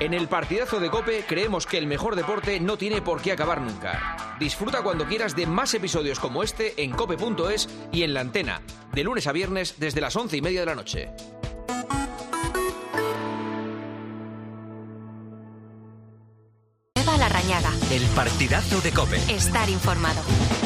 En el partidazo de COPE creemos que el mejor deporte no tiene por qué acabar nunca. Disfruta cuando quieras de más episodios como este en cope.es y en La Antena, de lunes a viernes desde las 11:30 de la noche. Eva Larrañaga. El partidazo de COPE. Estar informado.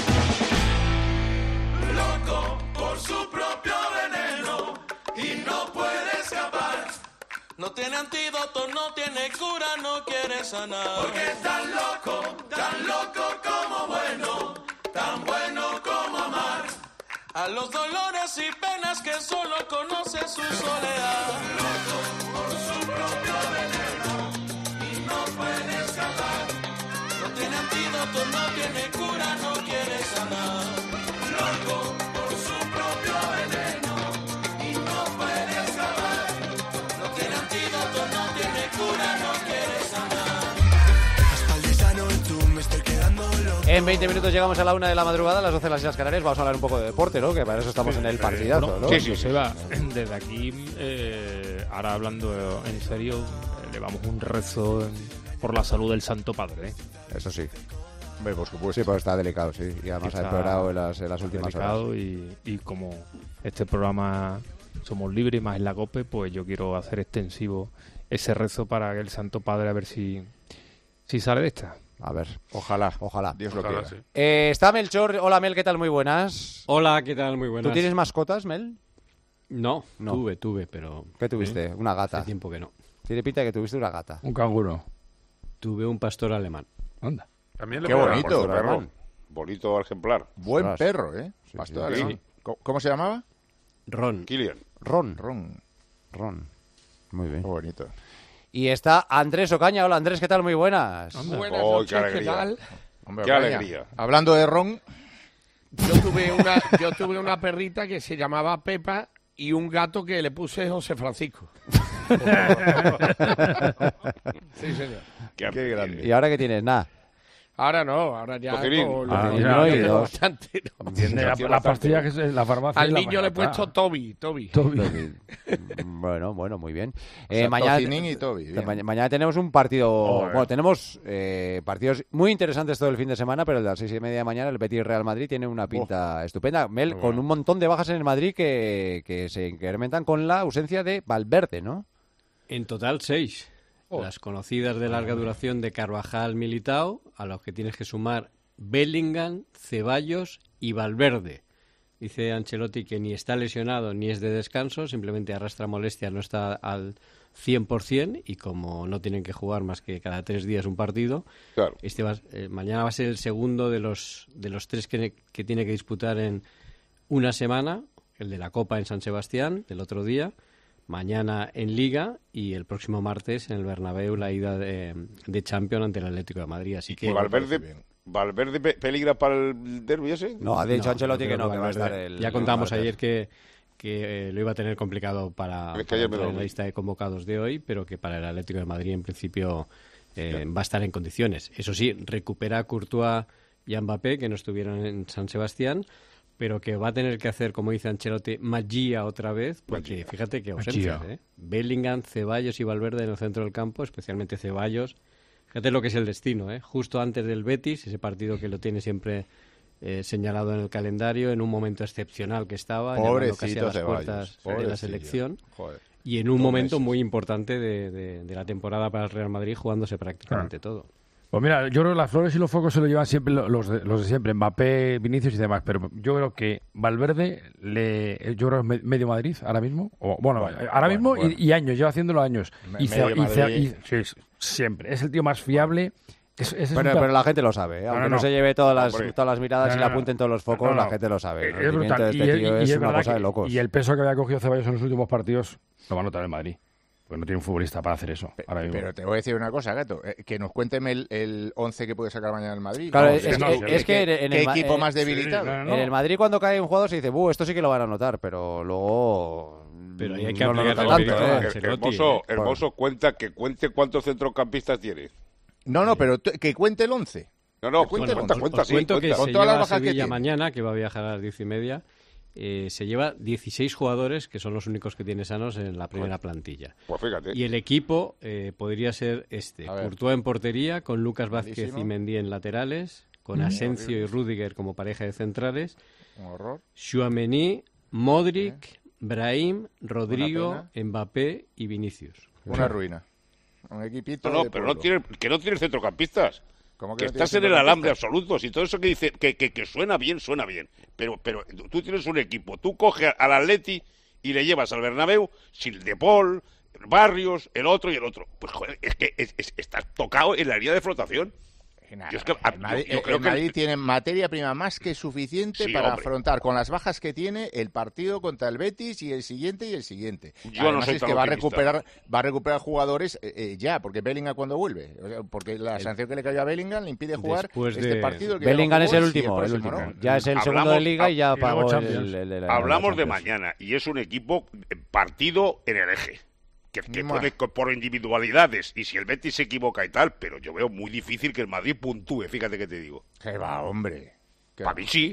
Loco por su propio veneno y no puede escapar. No tiene antídoto, no tiene cura, no quiere sanar. Porque es tan loco como bueno, tan bueno como amar. A los dolores y penas que solo conoce su soledad. Loco por su propio veneno y no puede escapar. No tiene antídoto, no tiene cura, no quiere sanar. Loco por su propio veneno y no puede escapar. No tiene antídoto, no tiene cura, no quiere sanar. En 20 minutos llegamos a la 1 de la madrugada, a las 12 de las Islas Canarias. Vamos a hablar un poco de deporte, ¿no? Que para eso estamos en el partidazo, ¿no? Sí, Seba, desde aquí, ahora hablando en serio, le vamos un rezo por la salud del Santo Padre, ¿eh? Eso sí. Hombre, por supuesto. Sí, pues está delicado, sí. Y además ha empeorado en las últimas horas. Y como este programa somos libres, más en la COPE, pues yo quiero hacer extensivo ese rezo para que el Santo Padre a ver si sale de esta. A ver, Ojalá. Dios lo quiera. Sí. Está Melchor. Hola, Mel, ¿qué tal? Muy buenas. Hola, ¿qué tal? Muy buenas. ¿Tú tienes mascotas, Mel? No. Tuve, pero... ¿Qué tuviste? Una gata. Hace tiempo que no. Tiene pinta de que tuviste una gata. Un canguro. Tuve un pastor alemán. Anda. También Qué bonito, perro. alemán. Bonito ejemplar. Buen Ostras. perro, ¿eh? Sí, Pastor sí. alemán. ¿Cómo se llamaba? Ron. Kilian. Ron. Muy bien. Qué bonito. Y está Andrés Ocaña. Hola, Andrés, ¿qué tal? Muy buenas. Buenas Oh, noches, qué alegría. ¿qué tal? Hombre, Qué vaya. alegría. Hablando de Ron, Yo tuve una perrita que se llamaba Pepa y un gato que le puse José Francisco. Sí, señor. qué grande. ¿Y ahora qué tienes? Nada. Ahora no, ahora ya Cocerín. con no, y tengo dos. bastante, ¿no? Tiene la pastilla que es en la farmacia. Al y la niño le he mañana. puesto Toby. Bueno, muy bien. O sea, Mañana, Tocinín y Toby, bien. mañana tenemos un partido. Joder. Bueno, tenemos partidos muy interesantes todo el fin de semana, pero el de las 6:30 de mañana, el Betis Real Madrid, tiene una pinta estupenda. Mel, con un montón de bajas en el Madrid que se incrementan con la ausencia de Valverde, ¿no? En total 6. Las conocidas de larga duración de Carvajal, Militao, a los que tienes que sumar Bellingham, Ceballos y Valverde. Dice Ancelotti que ni está lesionado ni es de descanso, simplemente arrastra molestia, no está al 100%, y como no tienen que jugar más que cada 3 días un partido, Claro. Mañana va a ser el segundo de los 3 que tiene que disputar en una semana, el de la Copa en San Sebastián del otro día, mañana en Liga y el próximo martes en el Bernabéu la ida de Champions ante el Atlético de Madrid. Así que ¿Valverde peligra para el derbi ese? No, ha dicho Ancelotti creo que no, que va a estar Valverde. el... Ya contamos el ayer que lo iba a tener complicado para Es que ayer me entrar lo en la vi. lista de convocados de hoy, pero que para el Atlético de Madrid en principio va a estar en condiciones. Eso sí, recupera a Courtois y a Mbappé, que no estuvieron en San Sebastián, pero que va a tener que hacer, como dice Ancelotti, magia otra vez, porque fíjate que ausencias, Magia. ¿eh? Bellingham, Ceballos y Valverde en el centro del campo, especialmente Ceballos. Fíjate lo que es el destino, ¿eh? Justo antes del Betis, ese partido que lo tiene siempre señalado en el calendario, en un momento excepcional que estaba, llegando casi a las puertas de la selección. Joder. Y en un momento muy importante de la temporada para el Real Madrid, jugándose prácticamente todo. Pues mira, yo creo que las flores y los focos se lo llevan siempre los de siempre, Mbappé, Vinicius y demás, pero yo creo que Valverde, yo creo que es medio Madrid ahora mismo, ahora mismo. Y años, lleva haciéndolo años. Sí, siempre, es el tío más fiable. Pero la gente lo sabe, ¿eh? Aunque no se lleve todas las miradas y le apunten todos los focos, la gente lo sabe. El rendimiento de este tío es una cosa de locos. Y el peso que había cogido Ceballos en los últimos partidos lo va a notar el Madrid. Porque no tiene un futbolista para hacer eso. Pero te voy a decir una cosa, Gato. Que nos cuénteme el 11 que puede sacar mañana el Madrid. Claro, No, es que en ¿qué el equipo más debilitado? En el Madrid, cuando cae un jugador, se dice, esto sí que lo van a notar, pero luego... Pero ahí hay que no lo aplicar nota el tanto, espíritu de Hermoso, cuente cuántos centrocampistas tiene. No, pero que cuente el 11. No, Que cuente el cuenta, 11. Os cuento que Con se todas las lleva a bajas que Sevilla tiene. mañana, que va a viajar a las 10:30, se lleva 16 jugadores, que son los únicos que tiene sanos en la primera plantilla. Pues fíjate. Y el equipo podría ser Courtois en portería, con Lucas Vázquez Malísimo. y Mendy en laterales, con Asensio y Rüdiger como pareja de centrales, Un horror. Tchouaméni, Modric, Brahim, Rodrigo, Una Mbappé y Vinicius. Una ruina. Un equipito No, de pero pueblo. no tiene centrocampistas. ¿Cómo Que no estás tiene en el alambre centrocampistas? absoluto. Si todo eso que dice que suena bien, suena bien. Pero tú tienes un equipo. Tú coges al Atleti y le llevas al Bernabéu sin De Paul, Barrios, el otro y el otro. Pues joder, es que estás tocado en la línea de flotación. Yo es que- El Madrid, yo creo el que- Madrid tiene materia prima más que suficiente Sí, para hombre. afrontar con las bajas que tiene el partido contra el Betis y el siguiente y el siguiente. Yo no Además soy es tan que va a optimista. recuperar jugadores ya, porque Bellingham cuando vuelve, o sea, porque la sanción que le cayó a Bellingham le impide jugar Después este de- partido. El que ya Bellingham no es jugó, el sí, último, el próximo, último. ¿no? Ya es el segundo Hablamos- de Liga y ya y luego pagó Champions. el de Hablamos de Champions. mañana y es un equipo partido en el eje. Que Mua. puede por individualidades y si el Betis se equivoca y tal, pero yo veo muy difícil que el Madrid puntúe, fíjate que te digo. Que va, hombre. Que Para mí sí.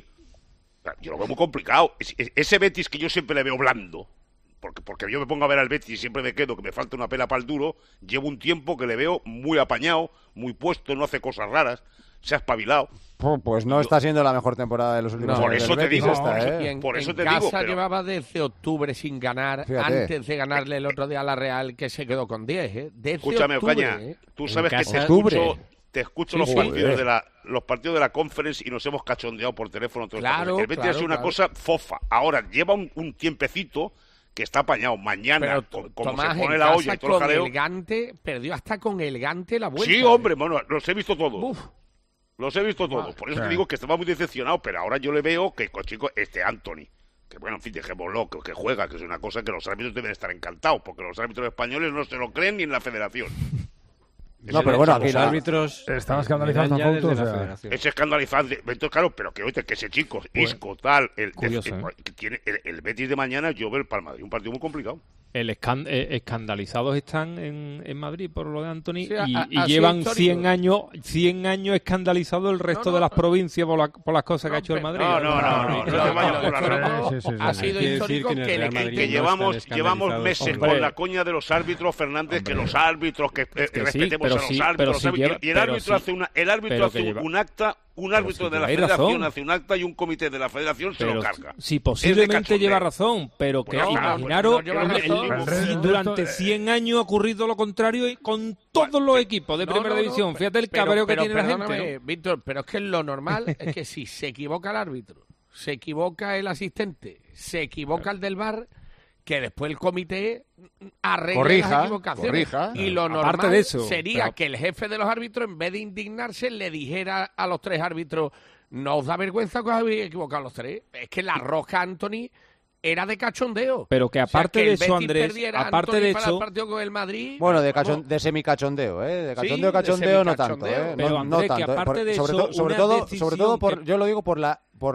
Yo lo veo muy complicado. Ese Betis que yo siempre le veo blando, porque yo me pongo a ver al Betis y siempre me quedo que me falta una pela para el duro, llevo un tiempo que le veo muy apañado, muy puesto, no hace cosas raras, se ha espabilado. Pues no está siendo la mejor temporada de los últimos por años eso del te Betis digo, esta, por eso- ¿eh? Y en, Por eso en te casa digo, pero- llevaba desde octubre sin ganar, Fíjate. antes de ganarle el otro día a la Real, que se quedó con 10, ¿eh? Desde Escúchame, octubre, Ocaña, ¿eh? tú sabes que casa- te escucho los Sí, partidos los partidos de la conference y nos hemos cachondeado por teléfono. Todo Claro, esto. El Betis claro, es una claro. cosa fofa. Ahora lleva un tiempecito que está apañado. Mañana, Pero como Tomás, se pone en la casa olla y todo el con jaleo. el Gante, perdió hasta con el Gante la vuelta. Sí, hombre, bueno, los he visto todos. Uf. Los he visto todos. Por eso te digo que estaba muy decepcionado, pero ahora yo le veo que, chico, Anthony, que bueno, en fin, dejémoslo, que juega, que es una cosa que los árbitros deben estar encantados, porque los árbitros españoles no se lo creen ni en la federación. No, pero bueno, aquí Los la- árbitros Están escandalizando eran ya a Couto, desde o la sea. federación. Es escandalizante. Entonces, claro, pero que oye, que ese chico, Isco, tal, curioso, que tiene el Betis de mañana, yo veo el Palma Madrid, un partido muy complicado. Escandalizados están en Madrid por lo de Anthony Sí, y así llevan histórico. 100 años escandalizados el resto No, de las no. provincias por las cosas que ha hecho el Madrid. No te vayas por la rama. Sí, sí, sí. Ha sido Quiere decir histórico que en el que Real le Madrid Que quiten- no llevamos están llevamos meses escandalizados. con la coña de los árbitros, Fernández, que los árbitros, que que sí, respetemos pero a los sí, árbitros. pero los sí árbitros, lleva- y el pero árbitro sí, hace pero hace que lleva- un acta, un árbitro si de la lleváis federación razón. hace un acta y un comité de la federación se lo Pero carga. si Es de posiblemente cachondeo. lleva razón, pero que Pues no, imaginaros, no lleva razón. durante 100 años ha ocurrido lo contrario y con todos los equipos de No, primera no, no, división. Fíjate el pero- cabreo que pero tiene la perdóname, gente, ¿no? Víctor, pero es que lo normal es que si se equivoca el árbitro, se equivoca el asistente, se equivoca el del VAR, que después el comité arregle Corrija, las equivocaciones. corrija. Y lo Aparte normal de eso, sería pero- que el jefe de los árbitros, en vez de indignarse, le dijera a los tres árbitros: ¿no os da vergüenza que os habéis equivocado los tres? Es que la roja Anthony era de cachondeo. Pero que O sea, aparte que de el eso, Betis Andrés, perdiera a aparte Anthony de para el eso, partido con el Madrid. Bueno, de vamos. semicachondeo, ¿eh? De Sí, cachondeo, de cachondeo no tanto, semicachondeo. ¿eh? Pero, No, Andrés, no que tanto. aparte de sobre eso, todo, sobre una todo, decisión sobre todo que- yo lo digo por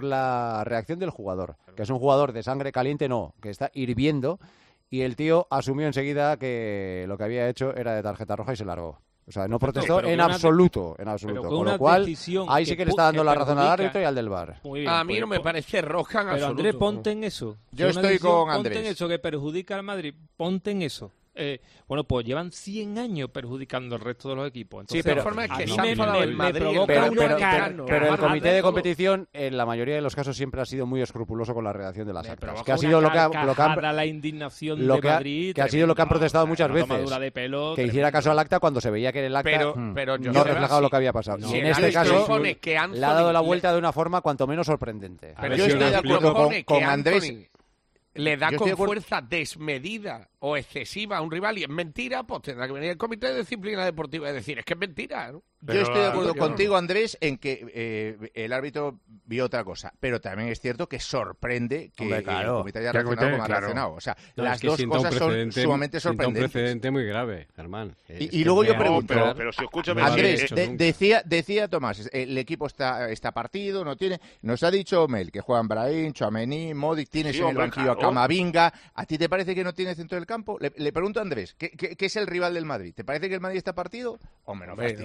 la reacción del jugador, que es un jugador de sangre caliente, no, que está hirviendo, y el tío asumió enseguida que lo que había hecho era de tarjeta roja y se largó. O sea, no protestó pero que en una- absoluto, pero que Con una lo cual, decisión ahí que sí que le pu- está dando que la razón al perjudica- árbitro y al del VAR. Muy bien, A mí pues, no me parece roja en Pero absoluto. Andrés, ponte en eso. Yo Si una estoy decisión, con Ponte Andrés. en eso que perjudica al Madrid. Ponte en eso. Bueno, pues llevan 100 años perjudicando al resto de los equipos. Entonces, Sí, pero de forma es a que mí se ha enfadado el Madrid, provoca Pero, Cambio pero, de pero- cano. pero el Más comité de de todo. competición, en la mayoría de los casos, siempre ha sido muy escrupuloso con la redacción de las me actas. provoca Que ha una sido lo que han carcajada la indignación lo de que ha- Madrid. que ha sido lo que han tremenda, protestado o sea, muchas una veces. tomadura de pelo que hiciera tremenda. caso al acta cuando se veía que en el acta Pero yo no sé, reflejaba sí. lo que había pasado. No, y en el este árbitro caso pone que le ha Anthony dado la le- vuelta de una forma cuanto menos sorprendente. A ver Yo si estoy os de explico. acuerdo Propone con que Andrés. Anthony le da Yo estoy con de acuerdo. fuerza desmedida o excesiva a un rival y es mentira, pues tendrá que venir el comité de disciplina deportiva y decir: es que es mentira, ¿no? Yo estoy de acuerdo yo- contigo, Andrés, en que el árbitro vio otra cosa, pero también es cierto que sorprende que Hombre, claro. el comité haya Que el reaccionado comité, como ha claro. reaccionado. O sea, No, las es que dos sienta un cosas son precedente- sumamente sienta un sorprendentes. precedente muy grave, Germán. Y luego yo pregunto, pero si escúchame, Andrés, hecho nunca. decía Tomás, el equipo está partido, no tiene. Nos ha dicho Mel que juegan Brahim, Tchouaméni, Modric, tienes Sí, en el hombre, banquillo a claro. Camavinga. ¿A ti te parece que no tiene centro del campo? Le pregunto a Andrés, ¿qué es el rival del Madrid? ¿Te parece que el Madrid está partido? Hombre, no Hombre, fastidies. hombre,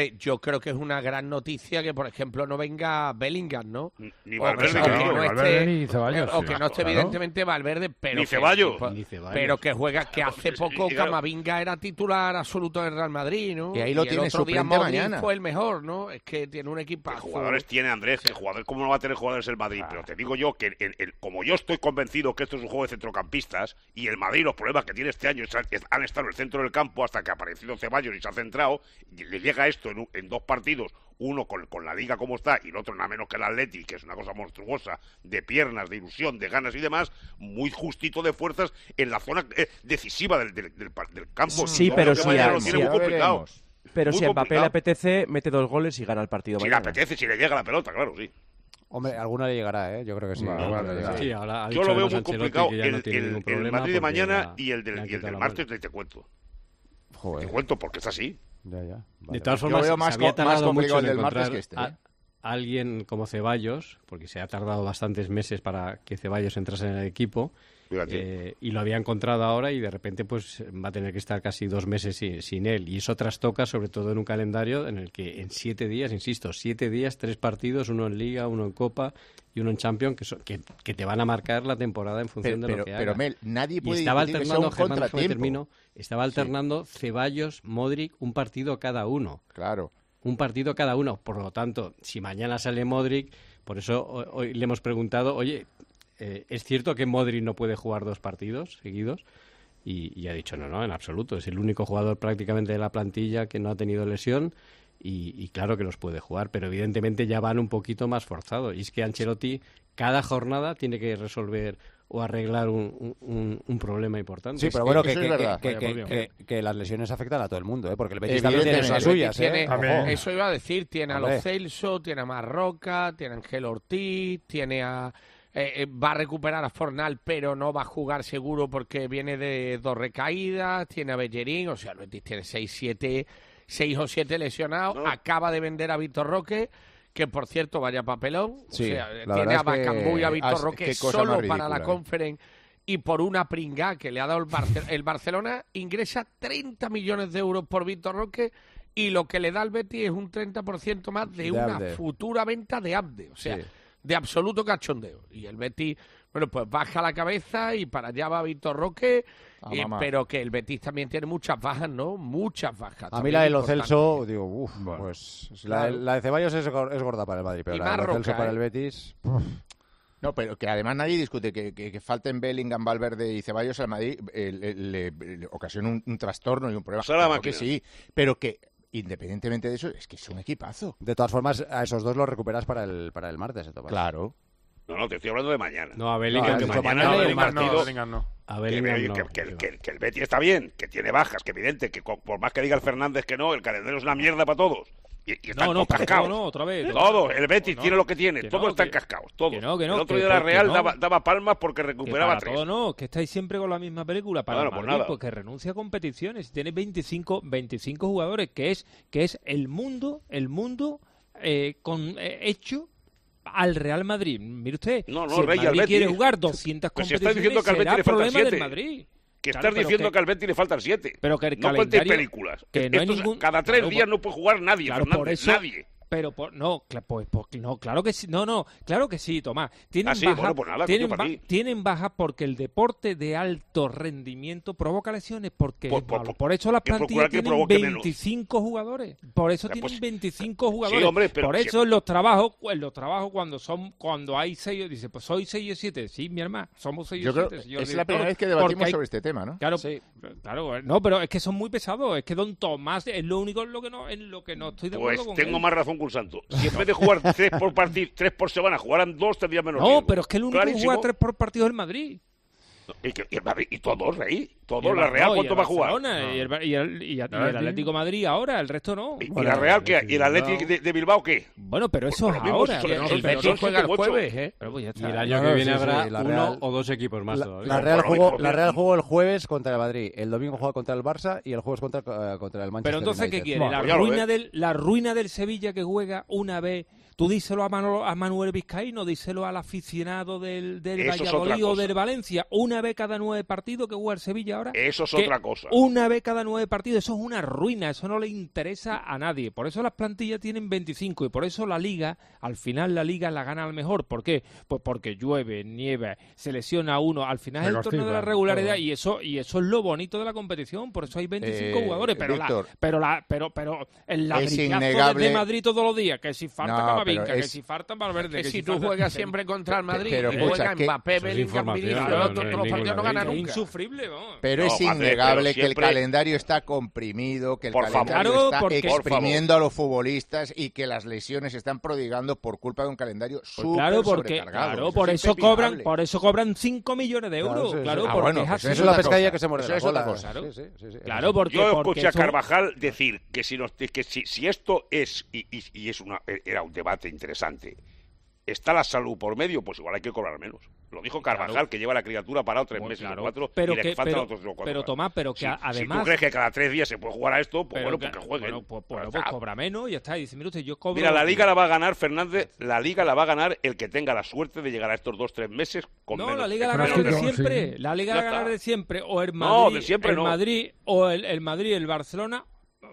Hombre, yo creo que es una gran noticia que, por ejemplo, no venga Bellingham, ¿no? Ni O Valverde, que ni no Valverde esté, ni Ceballos, o sí, que no esté claro. evidentemente Valverde, pero Ni que- Ceballos. Ni Ceballos. pero que juega, que hace Sí, poco claro. Camavinga era titular absoluto del Real Madrid, ¿no? Y ahí lo el tiene otro día suplente Modric mañana. fue el mejor, ¿no? Es que tiene un ¿Qué equipazo. jugadores tiene Andrés? ¿Qué jugadores? ¿Cómo no va a tener jugadores el Madrid? Pero te digo yo que como yo estoy convencido que esto es un juego de centrocampistas y el Madrid los problemas que tiene este año han estado en el centro del campo hasta que ha aparecido Ceballos y se ha centrado, y le llega esto en 2 partidos, uno con la liga como está y el otro nada menos que el Atleti, que es una cosa monstruosa, de piernas, de ilusión, de ganas y demás, muy justito de fuerzas en la zona decisiva del campo. Sí, Yo pero creo que si mañana a- lo tiene si muy a- complicado. Pero Muy si a Mbappé complicado. le apetece, mete 2 goles y gana el partido Si le mañana. apetece, si le llega la pelota, claro, sí. Hombre, alguna le llegará, ¿eh? Yo creo que sí. Vale, Alguna vale, le llegará. Sí, ahora ha Yo dicho lo veo además muy Ancelotti complicado que ya no tiene ningún el problema Madrid de porque mañana ya y el le han del quitado la martes, mano. te cuento. Joder. Te cuento porque es así. Ya, ya. De Vale, todas Yo formas, veo más se había más tardado complicado mucho el en del martes encontrar que este, ¿eh? a alguien como Ceballos, porque se ha tardado bastantes meses para que Ceballos entrase en el equipo, Fíjate. y lo había encontrado ahora y de repente pues va a tener que estar casi 2 meses sin él. Y eso trastoca sobre todo en un calendario en el que en 7 días, insisto, 7 días, 3 partidos, uno en Liga, uno en Copa y uno en Champions, que te van a marcar la temporada en función de lo que hagas. Pero Mel, nadie Y puede estaba discutir que sea alternando, un Germán, déjame contratiempo. termino, estaba alternando Ceballos, Modric, un partido cada uno. Claro. Un partido cada uno. Por lo tanto, si mañana sale Modric, por eso hoy le hemos preguntado, oye, ¿es cierto que Modric no puede jugar 2 partidos seguidos? Y ha dicho, no, en absoluto. Es el único jugador prácticamente de la plantilla que no ha tenido lesión y claro que los puede jugar, pero evidentemente ya van un poquito más forzados. Y es que Ancelotti cada jornada tiene que resolver o arreglar un problema importante. Sí, pero bueno, eso es verdad. que las lesiones afectan a todo el mundo, ¿eh? Porque el Betis también tiene Evidentemente. las suyas, Tiene- ¿eh? También. Ojo. Eso iba a decir, tiene a Hombre. los Celso, tiene a Marroca, tiene a Ángel Ortiz, tiene a... va a recuperar a Fornal, pero no va a jugar seguro porque viene de 2 recaídas, tiene a Bellerín, o sea, el Betis tiene 6 o 7 lesionados, No. acaba de vender a Víctor Roque, que por cierto vaya papelón, Sí, o sea, la tiene verdad a es que- Bacambú y a Víctor Roque qué cosa solo más para la ridícula, Conference y por una pringá que le ha dado el Barcelona, ingresa 30 millones de euros por Víctor Roque y lo que le da al Betis es un 30% más de una Abde. futura venta de Abde, o sea, Sí. de absoluto cachondeo. Y el Betis, bueno, pues baja la cabeza y para allá va Víctor Roque, A mamá. pero que el Betis también tiene muchas bajas, ¿no? Muchas bajas. A mí también la de Lo importantes. Celso, digo, uff, Bueno. pues Claro. la de Ceballos es gorda para el Madrid, pero Y la de más Lo Celso Roca, para ¿eh? el Betis... No, pero que además nadie discute que falten Bellingham, Valverde y Ceballos al Madrid le ocasiona un trastorno y un problema. Será la Claro que máquina. sí, pero que independientemente de eso, es que es un equipazo. De todas formas, a esos dos los recuperas para el martes, Tomás. Claro. No, te estoy hablando de mañana. No, a No, Bellingham, has que dicho mañana mañana hay y un martes. partido. Bellingham no. A Que, Bellingham no. que el Betis está bien, que tiene bajas, que evidente, que por más que diga el Fernández que no, el calendario es una mierda para todos. Y están No, para cascados. todo no, otra vez. Todo, el Betis No, tiene lo que tiene, que todos no, están que- cascados, todos. que no, el otro que- día la que Real no. daba palmas porque Que recuperaba para 3. todo no, que estáis siempre con la misma película. Para Bueno, el pues Madrid, nada. pues que renuncia a competiciones. Tiene 25 jugadores, que es el mundo hecho al Real Madrid. Mire usted, No, si el Rey, al Madrid Betis. quiere jugar 200 Pues si competiciones, estás diciendo que al Betis será le faltan problema del 7. Madrid. Que Claro, estás pero diciendo que- que al Betis le faltan 7. pero que el no cuentes calendario- películas. que no hay Esto es- ningún- cada 3 claro, días no puede jugar nadie, Claro, Fernández, por eso, nadie. pero no, no, claro que sí, no, claro que sí, Tomás. Tienen Ah, sí, bajas, bueno, pues nada, tienen, coño, para ti. tienen bajas porque el deporte de alto rendimiento provoca lesiones, porque por eso las que procurar plantillas que tienen provoque menos. 25 jugadores. Por eso Pues, tienen 25 jugadores. hombre, pero por eso siempre- en los trabajos cuando hay 6, dice, pues soy 6 o 7. Sí, mi hermano, somos 6 Yo o creo 7. que es la primera vez que debatimos sobre este tema, ¿no? Claro, claro, no, pero es que son muy pesados. Es que Don Tomás es lo único en lo que no estoy de Pues acuerdo con tengo él. más razón que un santo. Si en vez de jugar 3 por partido, 3 por semana, jugaran 2, tendría menos No, riesgo. pero es que el único que Clarísimo. juega 3 por partido es el Madrid. Y todos, Rey. Y Todos, el la Real, no, y ¿cuánto el va a jugar? Barcelona, y el Atlético de Madrid ahora, el resto no. ¿Y la Real qué? ¿Y el Atlético de Bilbao qué? Bueno, pero eso Pues es lo mismo, ahora. son- El son- Betis son juega el 7 u 8. jueves, ¿eh? Pero pues ya Y está. el año No, que viene sí, sí, habrá la uno Real- o dos equipos más todavía. La Real Por lo mismo. jugó el jueves contra el Madrid, el domingo juega contra el Barça y el jueves contra el Manchester Pero entonces, ¿qué United. quiere? Bueno, ya lo La ruina del Sevilla que juega una vez. Tú díselo a Manuel Vizcaíno, díselo al aficionado del Eso es otra Valladolid o cosa. del Valencia. Una vez cada 9 partidos que juega el Sevilla plantilla ahora. Eso es que otra cosa. Una vez cada 9 partidos, eso es una ruina, eso no le interesa a nadie. Por eso las plantillas tienen 25 y por eso la Liga, al final la Liga la gana al mejor. ¿Por qué? Pues porque llueve, nieva, se lesiona uno. Al final es el torneo de la regularidad y eso es lo bonito de la competición. Por eso hay 25 jugadores. Pero Víctor, el ladrillazo de Madrid todos los días, que si falta Camavinga, que si falta Valverde, que si tú juegas siempre contra el Madrid, pero y escucha, juega Mbappé, Bellingham, Vinicius, todos los partidos no ganan nunca. Insufrible, vamos. Pero es innegable que el calendario está comprimido, que el calendario está exprimiendo a los futbolistas y que las lesiones se están prodigando por culpa de un calendario súper sobrecargado. Por eso cobran 5 millones de euros. Eso es la pescadilla que se muerde la cola. Claro, porque yo escuché a Carvajal decir que si esto es y era un debate interesante. Está la salud por medio, pues igual hay que cobrar menos. Lo dijo Carvajal, que lleva la criatura parado 3 meses o 4 y le faltan otros 4. Pero Tomás, además... Si tú crees que cada 3 días se puede jugar a esto, pues pues que jueguen. Pues cobra menos y ya está. Y dice, mire usted, yo cobro... Mira, la Liga la va a ganar, Fernández, la Liga la va a ganar el que tenga la suerte de llegar a estos 2-3 meses con menos. No, la Liga la va a ganar de siempre. Sí. La Liga la va a ganar de siempre. O el Madrid, no, de siempre no. Madrid, o el Madrid, el Barcelona...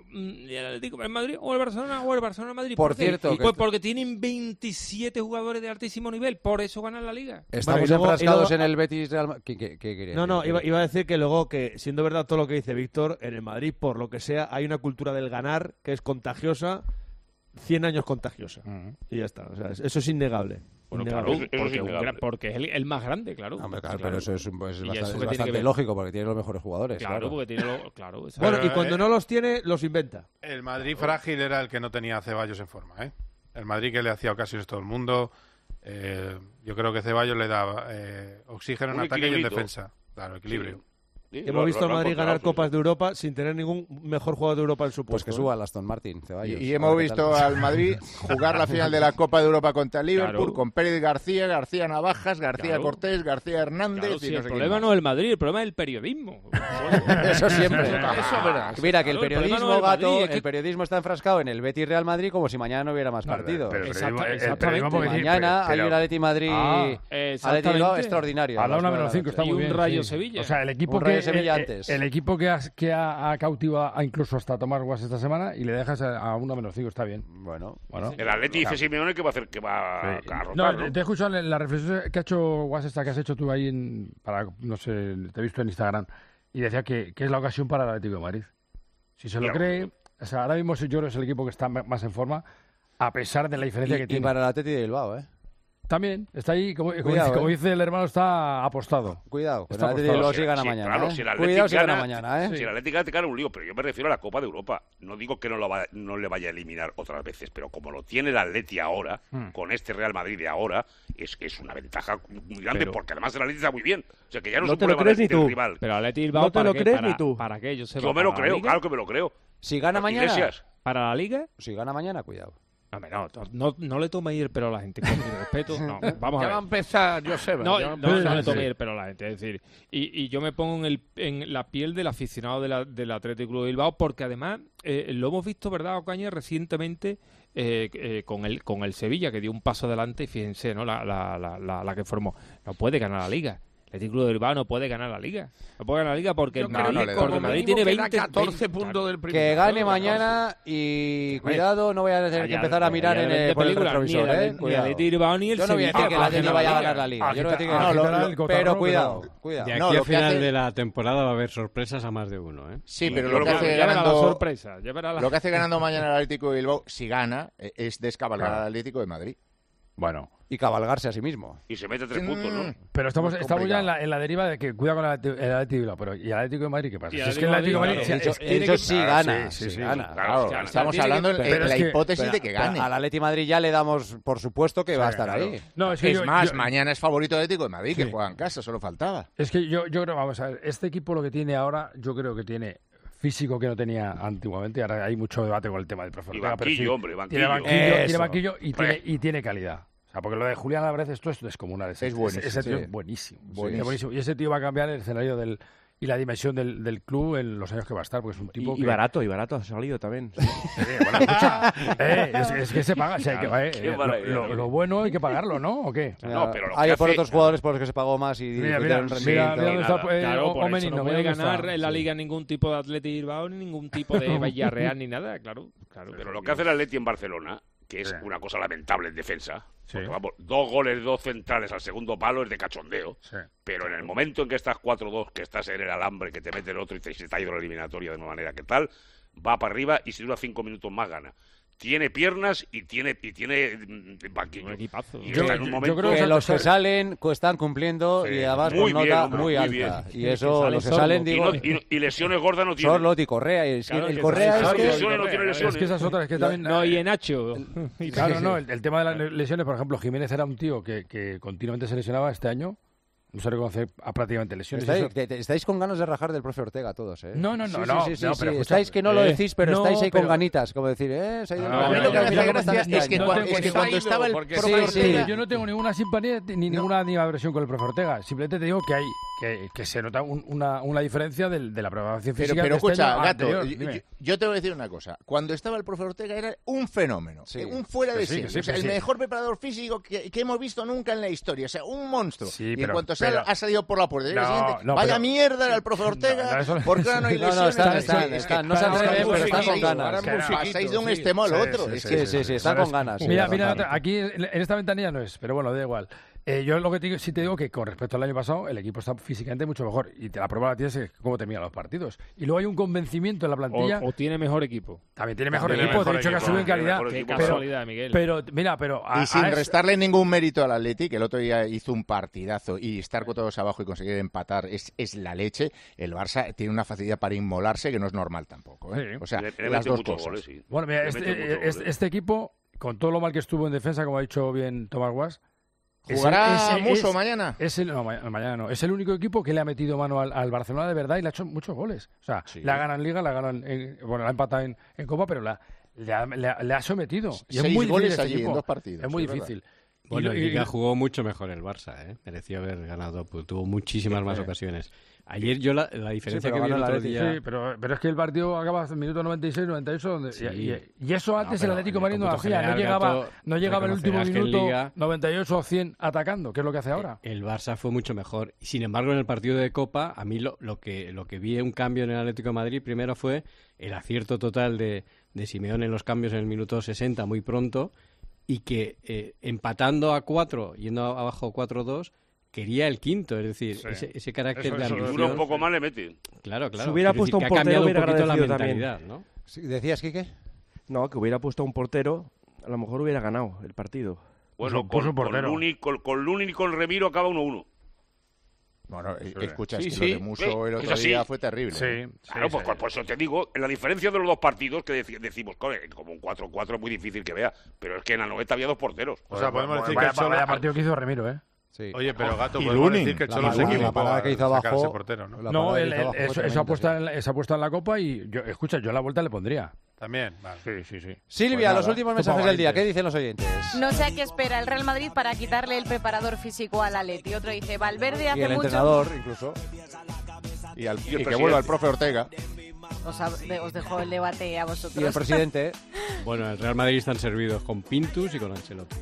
el Madrid o el Barcelona el Madrid. Por cierto, porque tienen 27 jugadores de altísimo nivel, por eso ganan la Liga. Estamos enfrascados en el Betis Real. ¿Qué querías? No, iba a decir que luego que, siendo verdad todo lo que dice Víctor, en el Madrid, por lo que sea, hay una cultura del ganar que es contagiosa, 100 años contagiosa. Y ya está, o sea, eso es innegable. Bueno, porque es el más grande, claro. Hombre, claro, pero eso es bastante lógico, porque tiene los mejores jugadores. Claro, porque tiene bueno, y cuando no los tiene, los inventa. El Madrid frágil era el que no tenía a Ceballos en forma, ¿eh? El Madrid que le hacía ocasiones todo el mundo. Yo creo que Ceballos le da oxígeno en ataque y en defensa. Claro, equilibrio. Sí. Hemos visto al Madrid ganar Copas de Europa sin tener ningún mejor jugador de Europa en su puesto. Pues que suba al Aston Martin, Ceballos. Y hemos visto al Madrid jugar la final de la Copa de Europa contra el Liverpool con Pérez García Navajas, García Cortés, García Hernández. El problema no es el Madrid, el problema es el periodismo. Eso siempre. Eso es verdad. Mira, que el periodismo, gato, el periodismo está enfrascado en el Betis Real Madrid como si mañana no hubiera más partidos. Exactamente. Mañana hay un Atleti Madrid extraordinario. A la 1-5 está muy bien. Y un Rayo Sevilla. O sea, el equipo el equipo que ha cautivado incluso hasta Tomás Guas esta semana y le dejas a 1-5 está bien. Bueno. El Atleti dice Simeone que va a rotar, ¿no? Te he escuchado la reflexión que ha hecho Guas esta que has hecho tú ahí no sé, te he visto en Instagram y decía que es la ocasión para el Atlético de Madrid. Si se lo cree, o sea, ahora mismo yo creo que es el equipo que está más en forma a pesar de la diferencia que tiene. Y para el Atleti de Bilbao, También, está ahí, como dice el hermano, está apostado. Cuidado, pero el Atlético lo gana mañana. Claro, si el Cuidado si gana mañana, Si el Atlético gana un lío, pero yo me refiero a la Copa de Europa. No digo que no le vaya a eliminar otras veces, pero como lo tiene el Atleti ahora, con este Real Madrid de ahora, es una ventaja muy grande, porque además el Atleti está muy bien. O sea, que ya no es un problema del rival. Pero Atleti Bilbao, no te lo crees ni tú. ¿Para qué? Yo me lo creo, claro que me lo creo. Si gana mañana, Iglesias. ¿Para la Liga? Si gana mañana, cuidado. No le toméis el pelo a la gente, con mi respeto. No, vamos a ver. Ya va a empezar Joseba. No le toméis el pelo a la gente. Es decir, y yo me pongo en la piel del aficionado del Atlético Club de Bilbao, porque además lo hemos visto, ¿verdad, Ocaña? Recientemente con el Sevilla, que dio un paso adelante, y fíjense, ¿no? La que formó. No puede ganar la Liga. El Atlético Club de Bilbao no puede ganar la Liga. No puede ganar la Liga porque el Madrid tiene 14 puntos del primer. Que gane mañana y cuidado, no voy a tener que empezar a mirar por el retrovisor, Ni el Atlético Bilbao ni el Sevilla. Yo no voy a decir que el Atlético vaya a ganar la Liga. Yo no voy a decir que pero cuidado. De aquí al final de la temporada va a haber sorpresas a más de uno, ¿eh? Sí, pero lo que hace ganando mañana el Atlético de Bilbao, si gana, es descabalgar al Atlético de Madrid. Bueno. Y cabalgarse a sí mismo. Y se mete 3 puntos, ¿no? Pero estamos ya en la deriva de que cuida con el Atlético de Bilbao. Pero ¿y el Atlético de Madrid qué pasa? Si es que el Atlético de Madrid... Eso sí gana. Sí, gana. Claro, estamos hablando en la hipótesis de que gane. Al Atlético de Madrid ya le damos por supuesto que va a estar ahí. No, es más, mañana es favorito del Atlético de Madrid, que juega en casa, solo faltaba. Es que yo creo, vamos a ver, este equipo lo que tiene ahora, yo creo que tiene físico que no tenía antiguamente. Ahora hay mucho debate con el tema del profesor. Banquillo. Tiene banquillo y tiene calidad. O sea, porque lo de Julián Álvarez esto es descomunal. Es buenísimo. Ese tío es buenísimo. Y ese tío va a cambiar el escenario del... y la dimensión del club en los años que va a estar, porque es un tipo y barato ha salido también. Sí, bueno, escucha, es que se paga, o sea, lo bueno hay que pagarlo, ¿no? ¿O qué? No, pero hay por otros jugadores por los que se pagó más y mira dónde está Omenino, no puede ganar en la Liga ningún tipo de Athletic Bilbao ni ningún tipo de Villarreal ni nada, claro. Pero lo que hace el Atleti en Barcelona, que es una cosa lamentable en defensa, porque, vamos, 2 goles, 2 centrales al segundo palo es de cachondeo, pero en el momento en que estás 4-2, que estás en el alambre, que te mete el otro y se te ha ido la eliminatoria de una manera que tal, va para arriba y si dura 5 minutos más gana. Tiene piernas y tiene banquillo. Un equipazo. Y yo creo que los que salen están cumpliendo y además con nota muy alta. Y eso, los que salen, digo... Y lesiones gordas no tienen. Sorloth y Correa. Y el Correa es que... No tiene lesiones. Es que esas otras que también... No, y Nacho. Claro, no, el tema de las lesiones, por ejemplo, Jiménez era un tío que continuamente se lesionaba este año. No se reconoce a prácticamente lesiones. Estáis con ganas de rajar del profe Ortega todos, ¿eh? No. Pero estáis que no lo decís, pero estáis ahí con ganitas, como decir, se ha ido a mí lo que me hace gracia es que cuando estaba el profe Ortega... Yo no tengo ninguna simpatía ni ninguna aversión con el profe Ortega. Simplemente te digo que hay que se nota una diferencia de la preparación física. Pero escucha, Gato, yo te voy a decir una cosa. Cuando estaba el profe Ortega era un fenómeno, un fuera de serie. O sea, el mejor preparador físico que hemos visto nunca en la historia. O sea, un monstruo. Y en cuanto ha salido por la puerta. Vaya mierda era el profe Ortega, porque ahora no hay lesiones. No se atreven, pero están con ganas. Pasáis de un extremo al otro. Sí, están con ganas. Mira, aquí en esta ventanilla no es, pero bueno, da igual. Yo lo que sí te digo que con respecto al año pasado el equipo está físicamente mucho mejor y la prueba la tienes es cómo terminan los partidos. Y luego hay un convencimiento en la plantilla. O tiene mejor equipo. También tiene mejor equipo. Te he dicho que ha subido en calidad. Qué casualidad, Miguel. Pero y sin restarle ningún mérito al Athletic, el otro día hizo un partidazo y estar con todos abajo y conseguir empatar es la leche. El Barça tiene una facilidad para inmolarse que no es normal tampoco. O sea, las dos cosas. Goles, sí. Bueno, mira, este equipo, con todo lo mal que estuvo en defensa, como ha dicho bien Tomás Guas, ¿jugará Musso mañana? Mañana no. Es el único equipo que le ha metido mano al Barcelona de verdad y le ha hecho muchos goles. O sea, la gana en Liga, la ha empatado en Copa, pero le ha sometido. Y 6 es muy goles difícil allí en 2 partidos. Es muy difícil. Bueno, y Liga jugó mucho mejor el Barça, merecía haber ganado, pues, tuvo muchísimas más ocasiones. Ayer yo la diferencia que vi el otro día... Sí, pero es que el partido acaba en el minuto 96, 98, y eso antes el Atlético de Madrid no lo hacía, no llegaba el último minuto 98 o 100 atacando, que es lo que hace ahora. El Barça fue mucho mejor. Sin embargo, en el partido de Copa, a mí lo que vi un cambio en el Atlético de Madrid, primero fue el acierto total de Simeone en los cambios en el minuto 60, muy pronto, y que empatando a 4, yendo abajo 4-2, quería el quinto, es decir, ese carácter de ambición. Si dura un poco más le mete. Claro. Si hubiera puesto un portero, hubiera agradecido también. ¿No? Sí, ¿decías, Quique? No, que hubiera puesto un portero, a lo mejor hubiera ganado el partido. Bueno, con Luni y con Remiro acaba 1-1. Bueno, escucha, lo de Musso el otro día fue terrible. Claro, pues por eso te digo, la diferencia de los dos partidos que decimos, como un 4-4 es muy difícil que vea, pero es que en la 90 había 2 porteros. O sea, podemos decir que el Cholo... Vaya partido que hizo Remiro, Sí. Oye, pero Gato, podemos decir que el Cholo se equivocó. La parada que hizo abajo... Portero, ¿no? Eso ha puesto en la Copa y yo la vuelta le pondría. También, vale. Sí. Silvia, los últimos mensajes del día, ¿qué dicen los oyentes? No sé a qué espera el Real Madrid para quitarle el preparador físico al Atleti. Otro dice, Valverde hace mucho... Y el entrenador, incluso. Y que vuelva el profe Ortega. Os dejo el debate a vosotros. Y el presidente. Bueno, el Real Madrid están servidos con Pintus y con Ancelotti.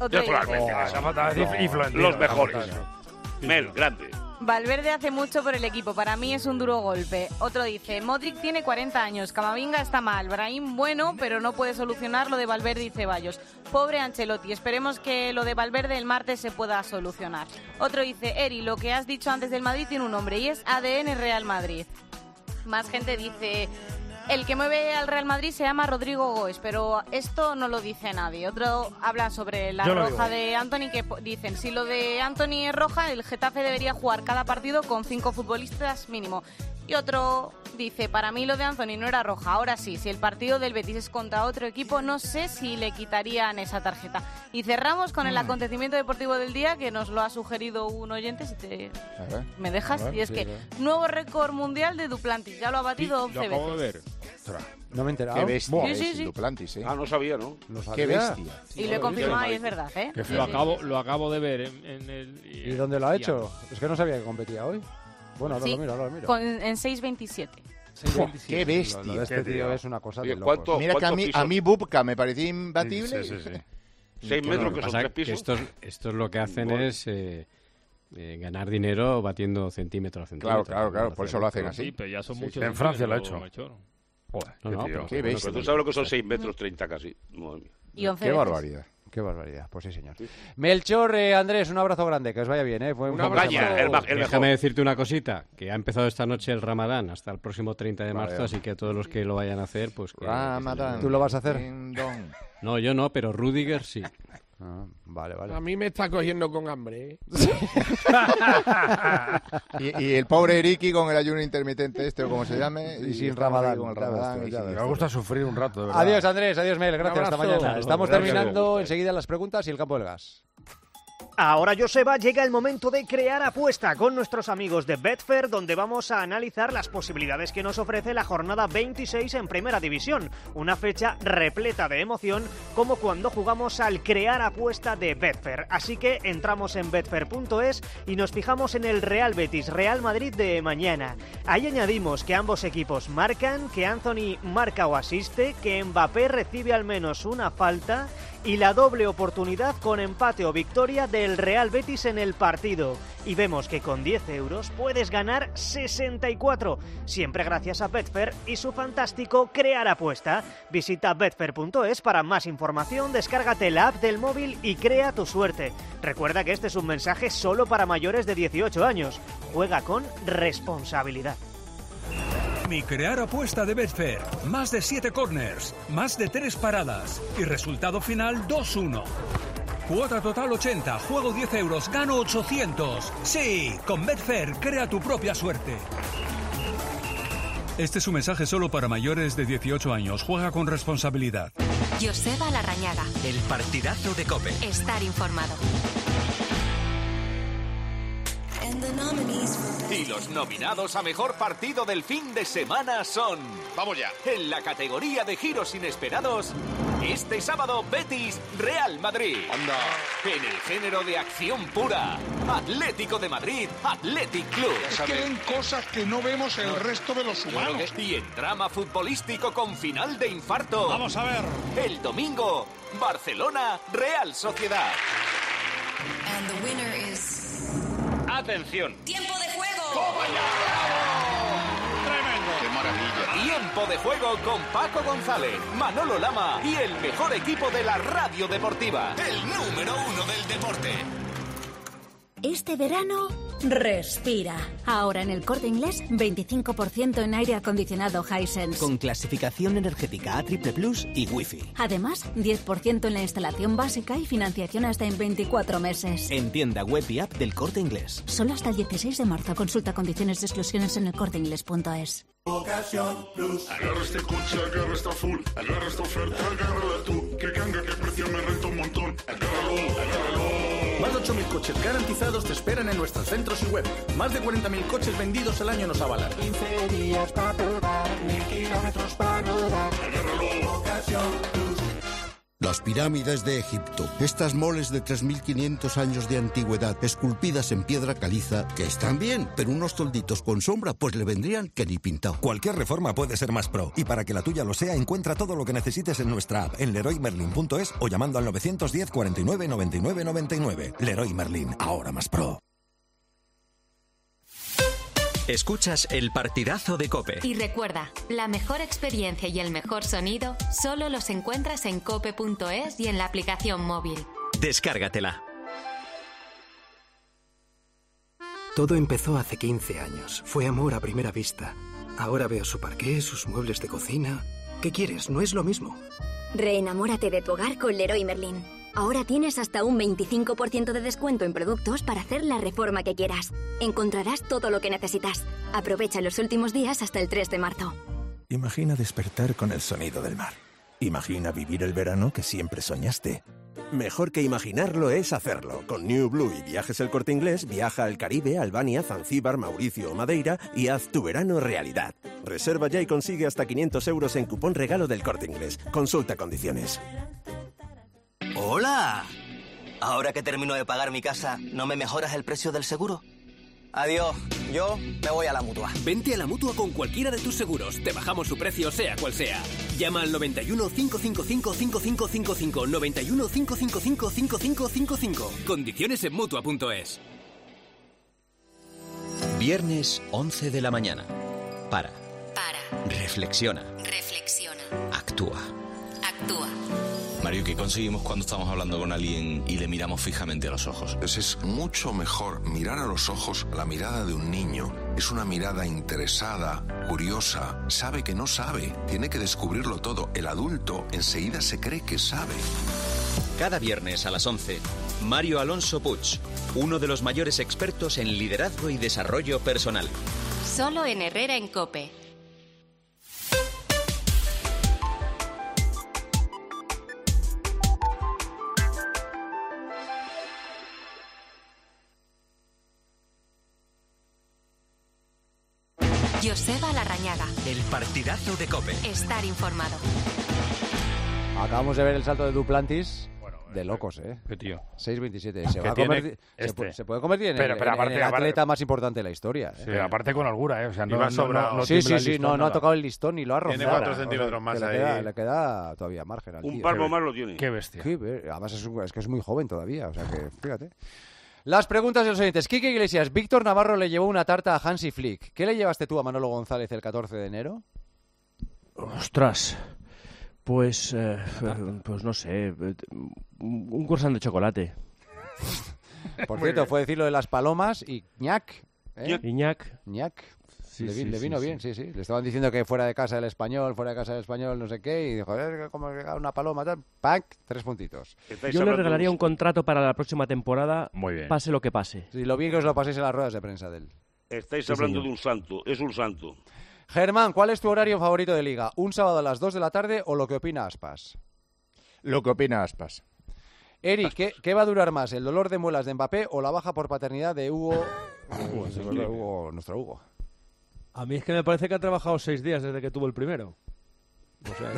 Los mejores. Mel, grande. Valverde hace mucho por el equipo, para mí es un duro golpe. Otro dice, Modric tiene 40 años, Camavinga está mal, Brahim bueno, pero no puede solucionar lo de Valverde y Ceballos. Pobre Ancelotti, esperemos que lo de Valverde el martes se pueda solucionar. Otro dice, Eri, lo que has dicho antes del Madrid tiene un nombre y es ADN Real Madrid. Más gente dice, el que mueve al Real Madrid se llama Rodrigo Goes, pero esto no lo dice nadie. Otro habla sobre la roja de Antony, que dicen, si lo de Antony es roja, el Getafe debería jugar cada partido con 5 futbolistas mínimo. Y otro dice, para mí lo de Antony no era roja, ahora sí, si el partido del Betis es contra otro equipo, no sé si le quitarían esa tarjeta. Y cerramos con el acontecimiento deportivo del día, que nos lo ha sugerido un oyente, si me dejas, y es que nuevo récord mundial de Duplantis, ya lo ha batido 11 veces. No me he enterado. Qué bestia sí. Duplantis, no sabía, ¿no? Qué bestia. Y lo he confirmado y es verdad, Lo acabo de ver en el... ¿Y dónde lo ha hecho? Es que no sabía que competía hoy. Bueno, ahora Sí, lo miro. en 6,27. ¡Qué bestia! Lo de este tío es una cosa de Oye, locos. Mira que a mí Bubka me parecía imbatible. Sí. 6 metros, que son 3 pisos. Estos lo que hacen es ganar dinero batiendo centímetro a centímetro. Claro, por eso lo hacen así. Sí, pero ya son muchos. En Francia lo ha hecho. Joder, qué bestia. Pero tú sabes lo que son 6 metros 30 casi. Madre mía. Y 11 Qué veces. barbaridad. Qué barbaridad, pues sí, señor. Melchor, Andrés, un abrazo grande, que os vaya bien, ¿eh? Fue un Déjame decirte una cosita, que ha empezado esta noche el Ramadán hasta el próximo 30 de marzo, así que todos los que lo vayan a hacer, pues... Ramadán. ¿Tú lo vas a hacer? No, yo no, pero Rudiger sí. Vale. A mí me está cogiendo con hambre, ¿eh? y el pobre Eriki con el ayuno intermitente o como se llame. Y sin Ramadán. Con el Ramadán. Me gusta sufrir un rato, de verdad. Adiós, Andrés, adiós, Mel, gracias, hasta mañana. Estamos Gracias. terminando enseguida las preguntas y el campo del gas. Ahora, Joseba, llega el momento de crear apuesta con nuestros amigos de Betfair, donde vamos a analizar las posibilidades que nos ofrece la jornada 26 en Primera División. Una fecha repleta de emoción, como cuando jugamos al crear apuesta de Betfair. Así que entramos en betfair.es y nos fijamos en el Real Betis Real Madrid de mañana. Ahí añadimos que ambos equipos marcan, que Anthony marca o asiste, que Mbappé recibe al menos una falta y la doble oportunidad con empate o victoria del Real Betis en el partido. Y vemos que con 10 euros puedes ganar 64, siempre gracias a Betfair y su fantástico crear apuesta. Visita betfair.es para más información, descárgate la app del móvil y crea tu suerte. Recuerda que este es un mensaje solo para mayores de 18 años. Juega con responsabilidad. Mi crear apuesta de Betfair. Más de 7 corners, más de 3 paradas y resultado final 2-1. Cuota total 80, juego 10 euros, gano 800. Sí, con Betfair crea tu propia suerte. Este es un mensaje solo para mayores de 18 años. Juega con responsabilidad. Joseba Larrañaga. El partidazo de COPE. Estar informado. Y los nominados a mejor partido del fin de semana son... ¡Vamos ya! En la categoría de giros inesperados, este sábado Betis Real Madrid. ¡Anda! En el género de acción pura, Atlético de Madrid Athletic Club. Es que ven cosas que no vemos el resto de los humanos. Y en drama futbolístico con final de infarto. Vamos a ver. El domingo, Barcelona Real Sociedad. And the winner is... ¡Atención! ¡Tiempo de juego! ¡Toma ya! ¡Tremendo! ¡Qué maravilla! Tiempo de juego con Paco González, Manolo Lama y el mejor equipo de la radio deportiva. El número 1 del deporte. Este verano, respira. Ahora en el Corte Inglés, 25% en aire acondicionado Hisense. Con clasificación energética A++ y Wi-Fi. Además, 10% en la instalación básica y financiación hasta en 24 meses. En tienda web y app del Corte Inglés. Solo hasta el 16 de marzo. Consulta condiciones de exclusiones en elcorteinglés.es. Ocasión Plus. Agarra este coche, agarra esta full. Agarra esta oferta, agárrala tú. Que canga, que precio me renta un montón. Agárralo. Más de 8.000 coches garantizados te esperan en nuestros centros y web. Más de 40.000 coches vendidos al año nos avalan. 15 días para probar, 1000 kilómetros para rodar. Agárralo. Ocasión Plus. Las pirámides de Egipto, estas moles de 3.500 años de antigüedad, esculpidas en piedra caliza, que están bien, pero unos tolditos con sombra, pues le vendrían que ni pintado. Cualquier reforma puede ser más pro, y para que la tuya lo sea, encuentra todo lo que necesites en nuestra app, en leroymerlin.es o llamando al 910 49 99 99. Leroy Merlin, ahora más pro. Escuchas el partidazo de COPE. Y recuerda, la mejor experiencia y el mejor sonido solo los encuentras en cope.es y en la aplicación móvil. Descárgatela. Todo empezó hace 15 años. Fue amor a primera vista. Ahora veo su parqué, sus muebles de cocina. ¿Qué quieres? No es lo mismo. Reenamórate de tu hogar con Leroy Merlin. Ahora tienes hasta un 25% de descuento en productos para hacer la reforma que quieras. Encontrarás todo lo que necesitas. Aprovecha los últimos días hasta el 3 de marzo. Imagina despertar con el sonido del mar. Imagina vivir el verano que siempre soñaste. Mejor que imaginarlo es hacerlo. Con New Blue y Viajes El Corte Inglés, viaja al Caribe, Albania, Zanzíbar, Mauricio o Madeira y haz tu verano realidad. Reserva ya y consigue hasta 500 euros en cupón regalo del Corte Inglés. Consulta condiciones. ¡Hola! Ahora que termino de pagar mi casa, ¿no me mejoras el precio del seguro? Adiós, yo me voy a la Mutua. Vente a la Mutua con cualquiera de tus seguros. Te bajamos su precio, sea cual sea. Llama al 91 555 5555. 91 555 5555. Condiciones en Mutua.es. Viernes 11 de la mañana. Para. Reflexiona. Actúa. Mario, ¿qué conseguimos cuando estamos hablando con alguien y le miramos fijamente a los ojos? Pues es mucho mejor mirar a los ojos. La mirada de un niño es una mirada interesada, curiosa, sabe que no sabe, tiene que descubrirlo todo. El adulto enseguida se cree que sabe. Cada viernes a las 11, Mario Alonso Puig, uno de los mayores expertos en liderazgo y desarrollo personal. Solo en Herrera en COPE. Joseba Larrañaga. El partidazo de COPE. Estar informado. Acabamos de ver el salto de Duplantis. De locos, ¿Qué tío? 6.27. Se puede convertir en el atleta más importante de la historia. Sí, aparte con holgura, O sea, no ha tocado el listón ni lo ha rozado. Tiene 4 centímetros más ahí. Le queda todavía margen al tío. Un palmo más lo tiene. Qué bestia. Además es que es muy joven todavía, o sea que, fíjate. Las preguntas de los oyentes. Quique Iglesias, Víctor Navarro le llevó una tarta a Hansi Flick. ¿Qué le llevaste tú a Manolo González el 14 de enero? Ostras, pues no sé, un croissant de chocolate. Por cierto, fue decir lo de las palomas y ñac. Ñac. Sí, le vino bien. Le estaban diciendo que fuera de casa del español, no sé qué, y dijo, como una paloma, tal, ¡pac! 3 puntitos. Yo le regalaría un contrato para la próxima temporada, muy bien, pase lo que pase. Sí, lo bien que os lo paséis en las ruedas de prensa de él. Estáis hablando de un santo, es un santo. Germán, ¿cuál es tu horario favorito de Liga? ¿Un sábado a las 2 de la tarde o lo que opina Aspas? Lo que opina Aspas. Eric, ¿qué va a durar más, el dolor de muelas de Mbappé o la baja por paternidad de Hugo? Nuestro Hugo. A mí es que me parece que ha trabajado 6 días desde que tuvo el primero. O sea,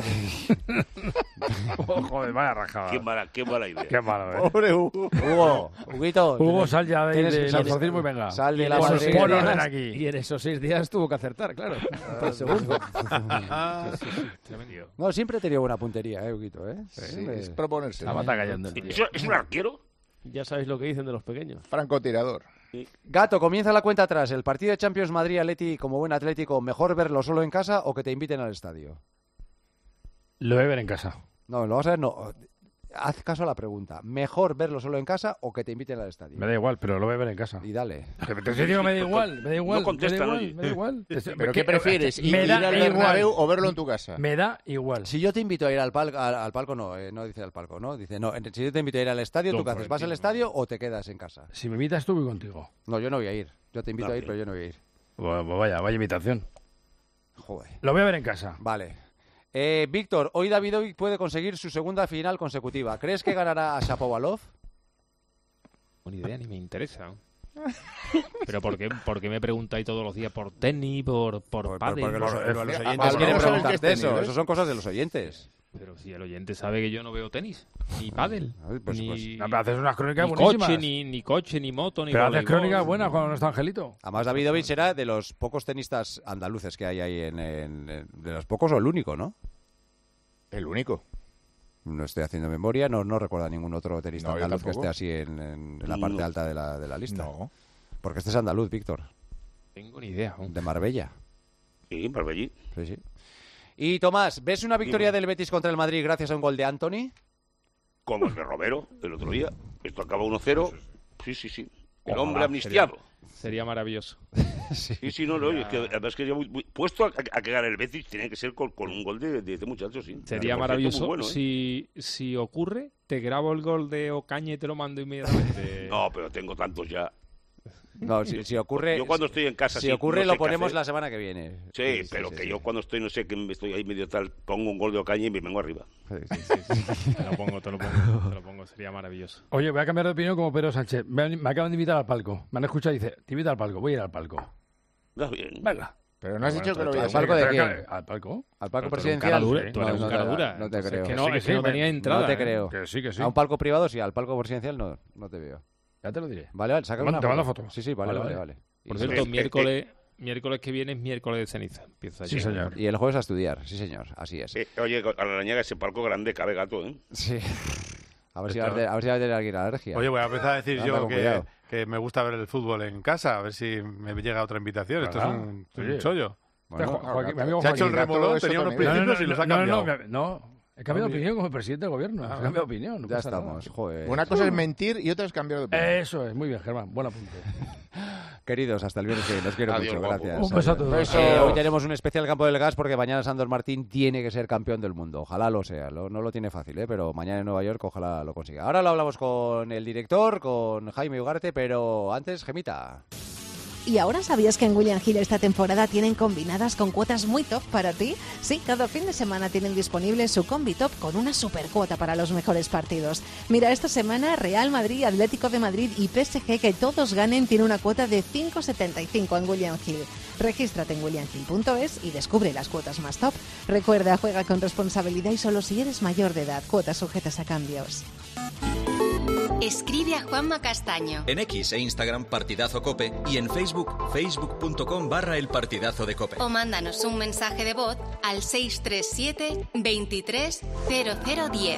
joder, vaya rajada. Qué mala idea. Qué malo, Pobre Hugo. Huguito. Hugo, sal ya del socialismo y venga. Sal de la aquí. Y en esos 6 días tuvo que acertar, claro. El segundo. No, siempre he tenido buena puntería, Huguito, Sí, es proponerse. La bata callando. ¿Es un arquero? Ya sabéis lo que dicen de los pequeños. Francotirador. Gato, comienza la cuenta atrás. El partido de Champions Madrid-Atleti, como buen Atlético, ¿mejor verlo solo en casa o que te inviten al estadio? Lo voy a ver en casa. No, lo vas a ver, no. Haz caso a la pregunta. ¿Mejor verlo solo en casa o que te inviten al estadio? Me da igual, pero lo voy a ver en casa. Y dale. Te digo, me da igual. No contesta, me da igual. ¿Pero qué prefieres? ¿Ir al Bernabéu o verlo en tu casa? Me da igual. Si yo te invito a ir al palco, no dice al palco, ¿no? Dice, no, si yo te invito a ir al estadio, ¿tú qué haces? ¿Vas al estadio o te quedas en casa? Si me invitas tú, voy contigo. No, yo no voy a ir. Yo te invito a ir, pero yo no voy a ir. Bueno, vaya invitación. Joder. Lo voy a ver en casa. Vale. Víctor, hoy Davidovic puede conseguir su segunda final consecutiva. ¿Crees que ganará a Shapovalov? Buena idea, ni me interesa. ¿Pero por qué me preguntáis todos los días por tenis, por pádel? Porque los oyentes quieren preguntarte eso. Eso son cosas de los oyentes. Pero si el oyente sabe que yo no veo tenis, ni pádel, ni haces unas crónicas buenísimas. Ni coche, ni moto, ni pero haces crónicas buenas cuando no está Angelito. Además, Davidovic era de los pocos tenistas andaluces que hay ahí de los pocos o el único, ¿no? El único. No estoy haciendo memoria, no recuerdo a ningún otro tenista andaluz que esté así en la parte alta de la lista. No. Porque este es andaluz, Víctor. Tengo ni idea. De Marbella. Sí, Marbellí. Sí. Y Tomás, ¿ves una victoria del Betis contra el Madrid gracias a un gol de Antony? Como el de Romero el otro día. Esto acaba 1-0. Sí. El hombre amnistiado. Sería maravilloso. Sí, no, es que además que muy puesto a que gane el Betis, tiene que ser con un gol de este muchacho, sí. Sería maravilloso. Bueno, si ocurre, te grabo el gol de Ocaña y te lo mando inmediatamente. No, pero tengo tantos ya. No, si ocurre... Yo cuando estoy en casa... Si ocurre, lo ponemos la semana que viene. Sí, pero yo cuando estoy, no sé, que estoy ahí medio tal, pongo un gol de Ocaña y me vengo arriba. Sí. Te lo pongo, sería maravilloso. Oye, voy a cambiar de opinión como Pedro Sánchez. Me acaban de invitar al palco. Me han escuchado y dice, te invito al palco, voy a ir al palco. Está bien. Venga. Pero no has dicho que lo voy a hacer. ¿Al palco de quién? ¿Al palco? ¿Al palco presidencial? Tú eres un cara dura. No te creo. Es que no tenía entrada. No te creo. Que sí. A un palco privado sí, al palco presidencial no te veo. Ya te lo diré. Vale, saca una foto. Te mando foto. Sí, vale. Por cierto, miércoles que viene es miércoles de ceniza. Empieza sí, señor. Y el jueves a estudiar, sí, señor. Así es. Oye, a la Larrañaga ese palco grande cabe gato, ¿eh? Sí. A ver si va a tener alguien alergia. Oye, voy a empezar a decir yo que me gusta ver el fútbol en casa, a ver si me llega otra invitación. Esto es un chollo. Bueno, se ha hecho el remolón, tenía unos principios y los ha cambiado. No. He cambiado de opinión como el presidente del gobierno. He cambiado de opinión. Ya estamos, joder. Una cosa es mentir y otra es cambiar de opinión. Eso es, muy bien, Germán. Buen apunte. Queridos, hasta el viernes que los quiero mucho. Gracias. Un beso a todos. Hoy tenemos un especial Campo del Gas porque mañana Sandor Martín tiene que ser campeón del mundo. Ojalá lo sea. No lo tiene fácil, pero mañana en Nueva York ojalá lo consiga. Ahora lo hablamos con el director, con Jaime Ugarte, pero antes, Gemita. ¿Y ahora sabías que en William Hill esta temporada tienen combinadas con cuotas muy top para ti? Sí, cada fin de semana tienen disponible su combi top con una super cuota para los mejores partidos. Mira, esta semana Real Madrid, Atlético de Madrid y PSG, que todos ganen, tiene una cuota de 5,75 en William Hill. Regístrate en williamhill.es y descubre las cuotas más top. Recuerda, juega con responsabilidad y solo si eres mayor de edad. Cuotas sujetas a cambios. Escribe a Juanma Castaño. En X e Instagram Partidazo Cope y en Facebook, facebook.com/El Partidazo de Cope. O mándanos un mensaje de voz al 637 23 0010.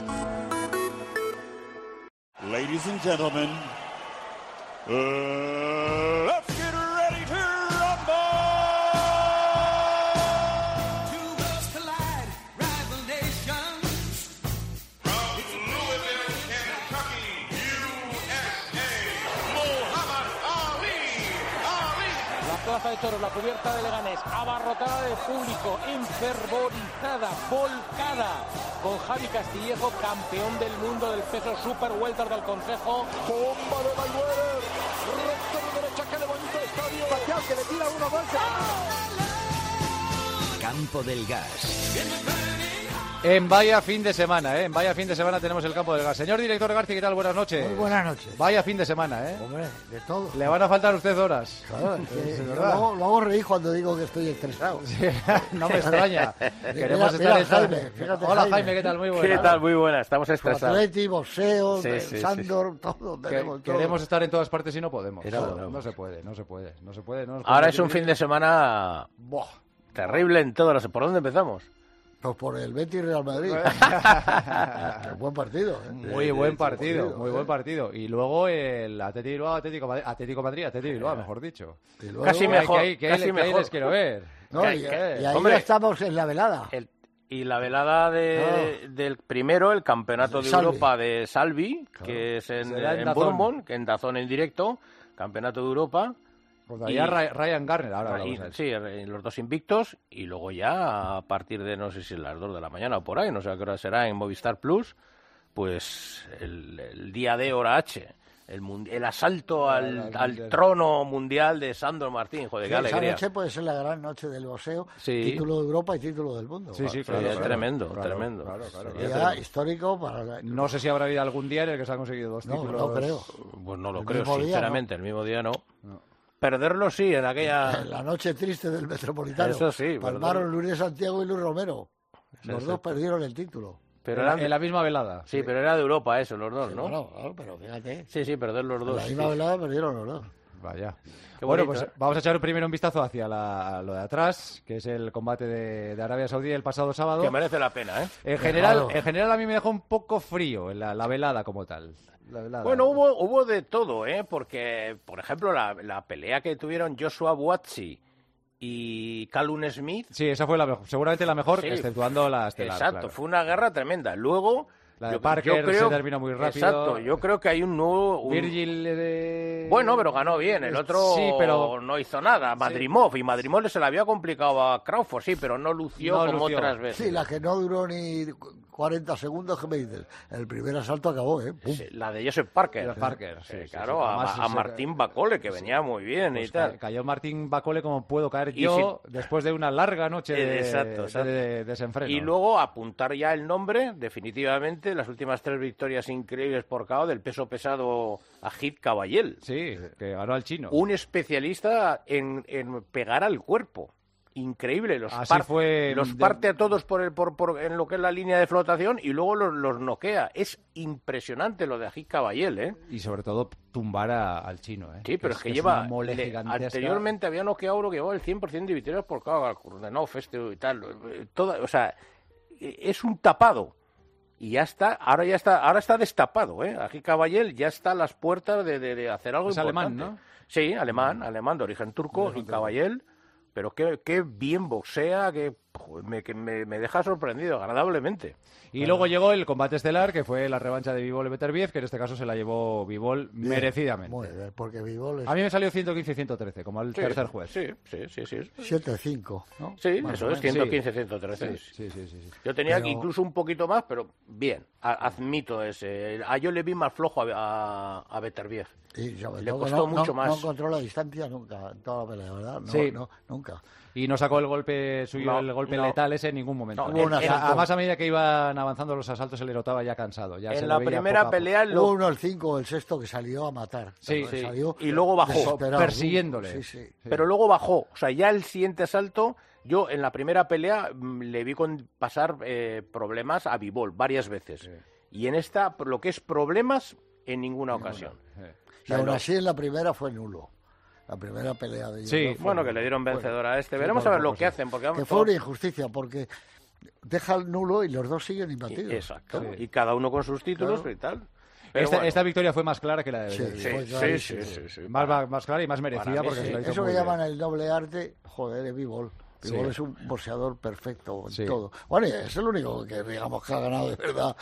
Ladies and gentlemen, let's get ready to rumble! Two worlds collide, rival nations. From Louisville, Kentucky, USA, Muhammad Ali. La plaza de toros, la cubierta de Leganés, abarrotada de público, enfervorizada, volcada, con Javi Castillejo, campeón del mundo del peso super welter del Consejo. Bomba de Mayweather, recto de derecha, que bonito estadio. Pacquiao, que le tira uno, dos. Campo del Gas. En vaya fin de semana, En vaya fin de semana tenemos el Campo del Gas. Señor director García, ¿qué tal? Buenas noches. Muy buenas noches. Vaya fin de semana, Hombre, de todo. Le van a faltar a usted horas. Claro, lo hago reír cuando digo que estoy estresado. Sí, no me extraña. Queremos estar estresados. Hola, Jaime, ¿qué tal? Muy buenas. ¿Qué tal? Muy buenas. Estamos estresados. Atleti, boxeo, Sandor, todo. Queremos estar en todas partes y no podemos. No se puede. Ahora es un fin de semana terrible en todos los... ¿Por dónde empezamos? Pues por el Betis Real Madrid. Buen partido. Muy buen partido. Y luego el Atlético Bilbao, mejor dicho. Y luego, casi mejor. ¿Qué les quiero ver? No, y ahí hombre, ya estamos en la velada. Y la velada del primero, el Campeonato de Europa de Salvi, claro, que es en Bournemouth, que en DAZN en directo, Campeonato de Europa. Pues allá Ryan Garner, ahora sí, los dos invictos, y luego ya a partir de, no sé si las 2 de la mañana o por ahí, no sé a qué hora será, en Movistar Plus, pues el día de hora H, el asalto al trono mundial de Sandor Martín. Joder, qué alegría. Esa noche puede ser la gran noche del boxeo, título de Europa y título del mundo. Sí, claro, tremendo. Claro. Histórico para... No sé si habrá habido algún día en el que se han conseguido dos títulos. No creo. Pues no lo creo, sinceramente, el mismo día no. Perderlo sí, en aquella... La noche triste del Metropolitano. Eso sí. Palmaron Luis de Santiago y Luis Romero. Los dos perdieron el título. Pero en la misma velada. Sí, pero era de Europa eso, los dos, ¿no? Claro, pero fíjate. Sí, perder los dos. En la misma velada perdieron los dos. Vaya. Qué bonito, pues vamos a echar primero un vistazo hacia lo de atrás, que es el combate de Arabia Saudí el pasado sábado. Que merece la pena, ¿eh? En general a mí me dejó un poco frío la velada como tal. Bueno, hubo de todo, porque, por ejemplo, la pelea que tuvieron Joshua Buatsi y Callum Smith... Sí, esa fue seguramente la mejor, exceptuando la estelar. Exacto, claro. Fue una guerra tremenda. Luego... La de Parker se terminó muy rápido. Exacto, yo creo que hay un nuevo... Virgil... Bueno, pero ganó bien. El otro pero... no hizo nada. Madrimov. Y Madrimov se le había complicado a Crawford, pero no lució como otras veces. Sí, la que no duró ni 40 segundos, ¿qué me dices? El primer asalto acabó, Sí, la de Joseph Parker. Claro, a Martín Bacole, que venía muy bien y tal. Cayó Martín Bacole como puedo caer yo después de una larga noche de desenfreno. Y luego apuntar ya el nombre, definitivamente, las últimas 3 victorias increíbles por KO del peso pesado Agit Kabayel. Sí, que ganó al chino. Un especialista en pegar al cuerpo. increíble. Los Así parte a todos en lo que es la línea de flotación y luego los noquea. Es impresionante lo de Agit Caballel, ¿eh? Y sobre todo tumbar al chino, ¿eh? Sí, pero es que lleva... Anteriormente había noqueado uno que llevaba el 100% de victorias por cada Kurdenov, y tal. O sea, es un tapado. Y ya está, ahora está destapado, ¿eh? Agit Caballel ya está a las puertas de hacer algo importante. Alemán, ¿no? Sí, alemán de origen turco, Agit Caballel, pero qué bien boxea, que me deja sorprendido, agradablemente. Y luego llegó el combate estelar, que fue la revancha de Bivol y Beterbiev, que en este caso se la llevó Bivol merecidamente. Muy bien, porque Bivol es... A mí me salió 115-113, como el tercer juez. Sí. 7-5, ¿no? Sí, más eso es, 115-113. Sí. Yo tenía incluso un poquito más, pero bien, admito ese. Yo le vi más flojo a Beterbiev. Y sobre le todo costó mucho más. No encontró la distancia nunca en toda la pelea, ¿verdad? No, nunca. Y no sacó el golpe suyo, el golpe letal ese en ningún momento. Además, a medida que iban avanzando los asaltos, se le notaba ya cansado. Ya en la primera pelea... Hubo uno, el 5 o el 6 que salió a matar. Sí. Salió y luego bajó. Persiguiéndole. Sí. Pero luego bajó. O sea, ya el siguiente asalto... Yo en la primera pelea le vi pasar problemas a Bivol varias veces. Sí. Y en esta, lo que es problemas, en ninguna ocasión. Y aún así en la primera fue nulo. La primera pelea de ellos. Sí, bueno, que le dieron vencedor a este. Veremos a ver lo que hacen. Porque que fue una injusticia, porque deja el nulo y los dos siguen imbatidos. Exacto. Sí. Y cada uno con sus títulos y tal. Esta victoria fue más clara que la de... Sí. Más clara y más merecida. Porque se lo hizo eso muy que bien. llaman el doble arte, joder, de Bivol. Bivol es un boxeador perfecto en todo. Bueno, y es el único que, digamos, que ha ganado de verdad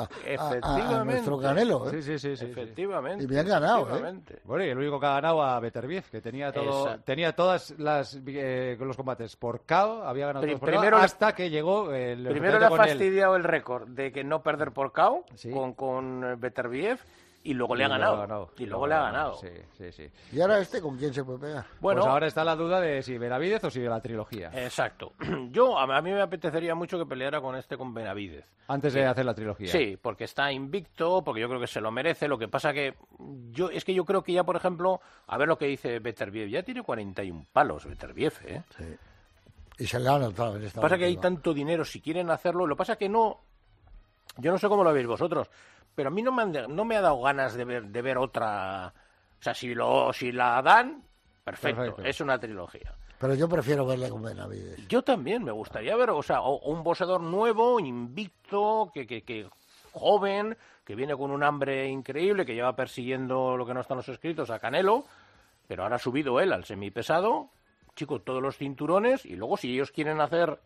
a nuestro Canelo. ¿eh? Sí. Efectivamente. Y bien ganado, ¿eh? Bueno, y el único que ha ganado a Beterbiev, que tenía todas los combates por KO, había ganado todos por KO, hasta que llegó el... Primero le ha fastidiado el récord de que no perder por KO con Beterbiev. Y luego le ha ganado. Y luego le ha ganado. Sí. ¿Y ahora con quién se puede pegar? Bueno, pues ahora está la duda de si Benavidez o si la trilogía. Exacto. A mí me apetecería mucho que peleara con Benavidez. Antes de hacer la trilogía. Sí, porque está invicto, porque yo creo que se lo merece. Lo que pasa que yo creo que ya, por ejemplo, a ver lo que dice Beterbiev. Ya tiene 41 palos Beterbiev, ¿eh? Sí. Y se le ha notado en esta pasa que hay tanto dinero, si quieren hacerlo. Lo que pasa es que no... Yo no sé cómo lo veis vosotros, pero a mí no me ha dado ganas de ver otra... O sea, si la dan, perfecto, es una trilogía. Pero yo prefiero verle con Benavidez. Yo también, me gustaría ver, o sea, un boxeador nuevo, invicto, que joven, que viene con un hambre increíble, que lleva persiguiendo lo que no están los escritos a Canelo, pero ahora ha subido él al semipesado, chicos, todos los cinturones, y luego si ellos quieren hacer...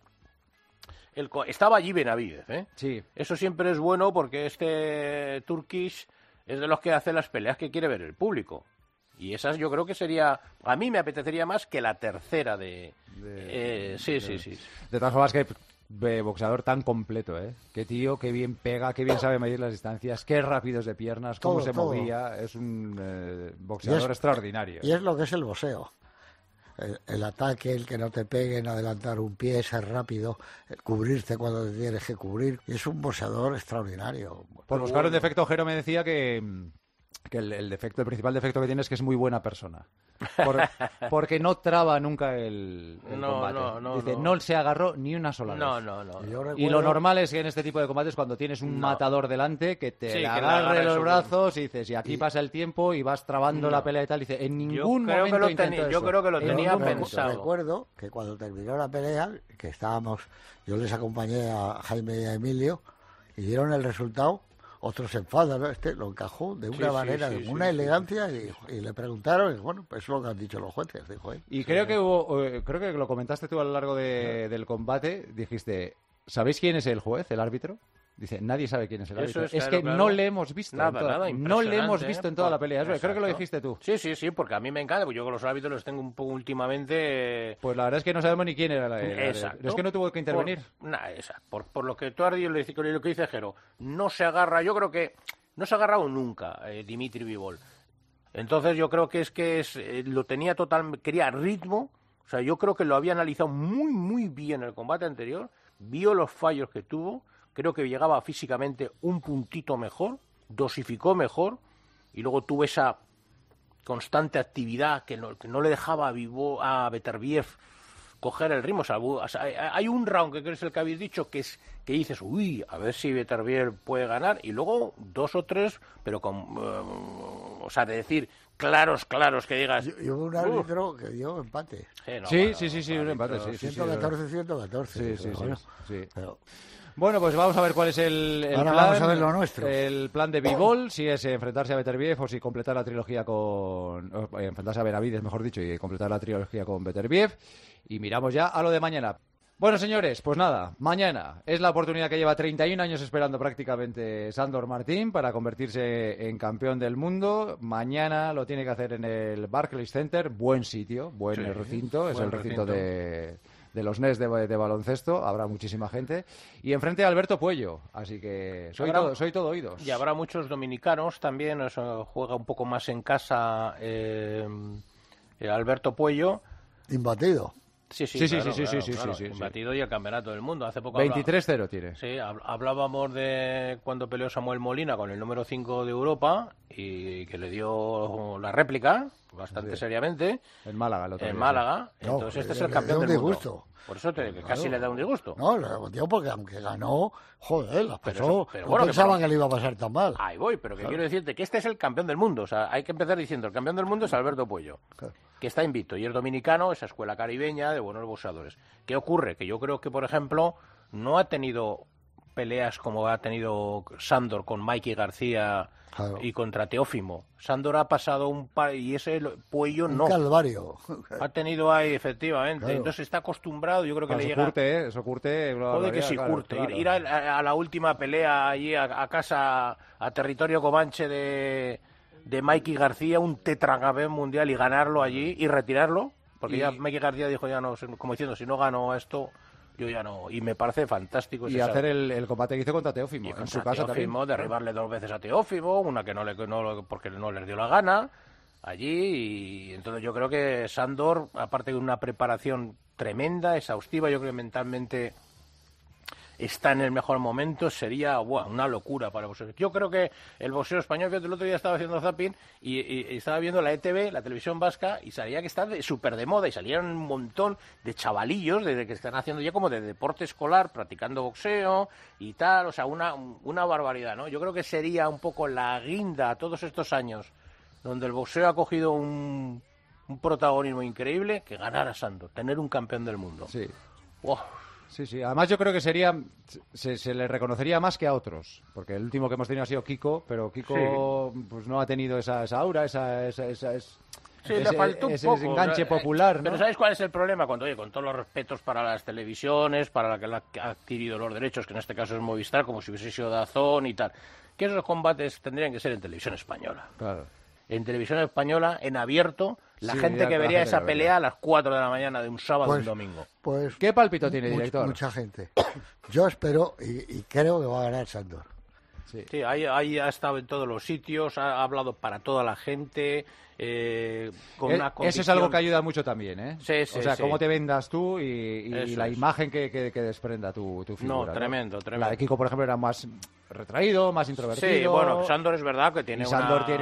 Estaba allí Benavidez, ¿eh? Sí. Eso siempre es bueno porque este Turkish es de los que hace las peleas que quiere ver el público. Y esas yo creo que sería... A mí me apetecería más que la tercera de... Sí. De todas formas, que boxeador tan completo, ¿eh? Qué tío, qué bien pega, qué bien sabe medir las distancias, qué rápido es de piernas, cómo se movía. Es un boxeador extraordinario. Y es lo que es el boxeo. El ataque, el que no te peguen, adelantar un pie, ser rápido, cubrirte cuando te tienes que cubrir. Es un boxeador extraordinario. Por buscar un defecto, Jero me decía que el principal defecto que tiene es que es muy buena persona. Porque no traba nunca el combate. Dice, no se agarró ni una sola vez. No. Y lo normal es que en este tipo de combates, cuando tienes un matador delante, que te agarre los brazos y dices, y aquí pasa el tiempo y vas trabando la pelea y tal. Dice, en ningún momento intentó eso. Yo creo que lo tenía pensado. Recuerdo que cuando terminó la pelea, que yo les acompañé a Jaime y a Emilio, y dieron el resultado. Otros se enfadan, ¿no? Lo encajó de una manera, de una elegancia, y le preguntaron, y bueno, pues es lo que han dicho los jueces, dijo él. Y creo que lo comentaste tú a lo largo del combate, dijiste, ¿sabéis quién es el juez, el árbitro? Dice, nadie sabe quién es el árbitro. Es que no le hemos visto. No le hemos visto en toda la pelea. Creo que lo dijiste tú. Sí, porque a mí me encanta, porque yo con los árbitros los tengo un poco últimamente... Pues la verdad es que no sabemos ni quién era el Exacto. Es que no tuvo que intervenir. Por lo que tú has dicho, lo que dice Jero, no se agarra, yo creo que no se ha agarrado nunca Dimitri Bivol. Entonces yo creo que lo tenía quería ritmo, o sea, yo creo que lo había analizado muy, muy bien el combate anterior, vio los fallos que tuvo. Creo que llegaba físicamente un puntito mejor, dosificó mejor, y luego tuvo esa constante actividad que no le dejaba a Beterbiev coger el ritmo. O sea, hay un round que es el que habéis dicho que dices, uy, a ver si Beterbiev puede ganar, y luego 2 o 3, pero con, o sea, de decir claros que digas. Y hubo un árbitro que dio empate. Sí, un empate, sí. 114. Sí. Pero... Bueno, pues vamos a ver cuál es el plan. Vamos a ver lo nuestro. El plan de Bivol, si es enfrentarse a Beterbiev o si completar la trilogía enfrentarse a Benavides, mejor dicho, y completar la trilogía con Beterbiev. Y miramos ya a lo de mañana. Bueno, señores, pues nada, mañana es la oportunidad que lleva 31 años esperando prácticamente Sándor Martín para convertirse en campeón del mundo. Mañana lo tiene que hacer en el Barclays Center, buen sitio, buen recinto, es el recinto de los Nets de baloncesto, habrá muchísima gente. Y enfrente a Alberto Puello, así que soy todo oídos. Y habrá muchos dominicanos también, juega un poco más en casa Alberto Puello. Imbatido. Sí, batido y el campeonato del mundo. Hace poco 23-0 tiene. Sí, hablábamos de cuando peleó Samuel Molina con el número 5 de Europa y que le dio la réplica bastante seriamente. En Málaga, Entonces este es el campeón del mundo. Por eso casi le da un disgusto. No, le da un disgusto porque aunque ganó, joder, las pasó. Pero bueno, pensaba que le iba a pasar tan mal. Ahí voy, pero que quiero decirte que este es el campeón del mundo. O sea, hay que empezar diciendo, el campeón del mundo es Alberto Puello, que está invicto. Y es dominicano, esa escuela caribeña de buenos boxeadores. ¿Qué ocurre? Que yo creo que, por ejemplo, no ha tenido peleas como ha tenido Sándor con Mikey García y contra Teófimo. Sándor ha pasado un par y ese Puello no. Un calvario. Ha tenido ahí, efectivamente. Claro. Entonces está acostumbrado, yo creo que le llega... Eso curte. Joder que sí, curte. Claro. Ir a la última pelea allí a casa, a territorio comanche de Mikey García, un tetracampeón mundial, y ganarlo allí y retirarlo. Porque ya Mikey García dijo, ya no, como diciendo, si no gano esto... Yo ya no, y me parece fantástico. Y hacer el combate que hizo contra Teófimo, en su casa también. Derribarle 2 veces a Teófimo, una que no porque no les dio la gana allí, y entonces yo creo que Sándor, aparte de una preparación tremenda, exhaustiva, yo creo que mentalmente está en el mejor momento, sería una locura para el boxeo. Yo creo que el boxeo español, fíjate, el otro día estaba haciendo zapping y estaba viendo la ETV, la televisión vasca, y salía que está súper de moda, y salían un montón de chavalillos desde que están haciendo ya como de deporte escolar, practicando boxeo y tal, o sea, una barbaridad, ¿no? Yo creo que sería un poco la guinda a todos estos años donde el boxeo ha cogido un protagonismo increíble, que ganar a Sándor, tener un campeón del mundo. Sí. Wow. Sí. Además yo creo que se le reconocería más que a otros, porque el último que hemos tenido ha sido Kiko, pero Kiko pues no ha tenido esa aura, ese enganche popular, ¿no? Pero ¿sabes cuál es el problema? Con todos los respetos para las televisiones, para la que ha adquirido los derechos, que en este caso es Movistar, como si hubiese sido DAZN y tal, que esos combates tendrían que ser en televisión española. Claro. En televisión española, en abierto, la gente que vería esa pelea a las 4 de la mañana de un sábado o un domingo. Pues, ¿qué pálpito tiene, director? Mucha gente. Yo espero y creo que va a ganar Sándor. Sí, ahí ha estado en todos los sitios, ha hablado para toda la gente, con una convicción. Eso es algo que ayuda mucho también, ¿eh? Sí, o sea, cómo te vendas tú y la imagen que desprenda tu figura. No, tremendo. La de Kiko, por ejemplo, era más retraído, más introvertido. Sí, bueno, Sándor es verdad que tiene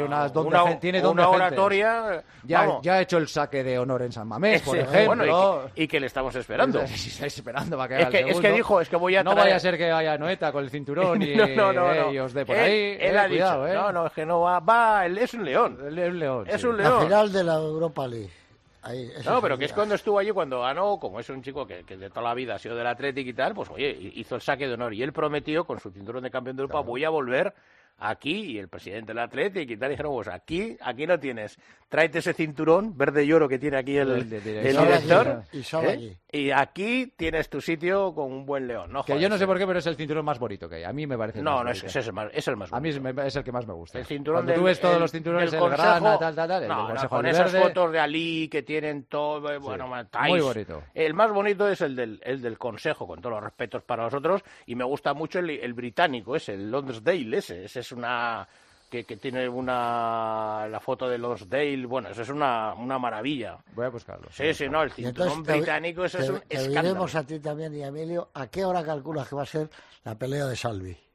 una oratoria. Ya ha hecho el saque de honor en San Mamés, por ejemplo. Bueno, y que le estamos esperando. Sí, estáis esperando para que haga el segundo. Es que dijo, es que voy a traer... No vaya a ser que vaya Noeta con el cinturón y os dé por ahí. Él ha cuidado, dicho, no, es que no va, él es un león. Es un león. La final de la Europa League. Ahí, pero que es cuando estuvo allí, cuando ganó, como es un chico que de toda la vida ha sido del Athletic y tal, pues oye, hizo el saque de honor y él prometió con su cinturón de campeón de Europa, voy a volver aquí, y el presidente del Athletic y tal, dijeron, pues aquí no tienes, tráete ese cinturón verde y oro que tiene aquí el director, y aquí tienes tu sitio con un buen león. No, que yo no sé por qué, pero es el cinturón más bonito que hay. A mí me parece es el más bonito. A mí es el que más me gusta. El cinturón cuando tú ves todos los cinturones, el Grana, tal, con esas fotos de Ali que tienen todo, bueno, muy bonito. El más bonito es el del Consejo, con todos los respetos para los otros, y me gusta mucho el británico, el Lonsdale, ese es una... Que tiene la foto de Lonsdale, bueno, eso es una maravilla. Voy a buscarlo. Sí, no, el cinturón británico, eso es un escándalo. Te diremos a ti también y a Emilio, ¿a qué hora calculas que va a ser la pelea de Salvi?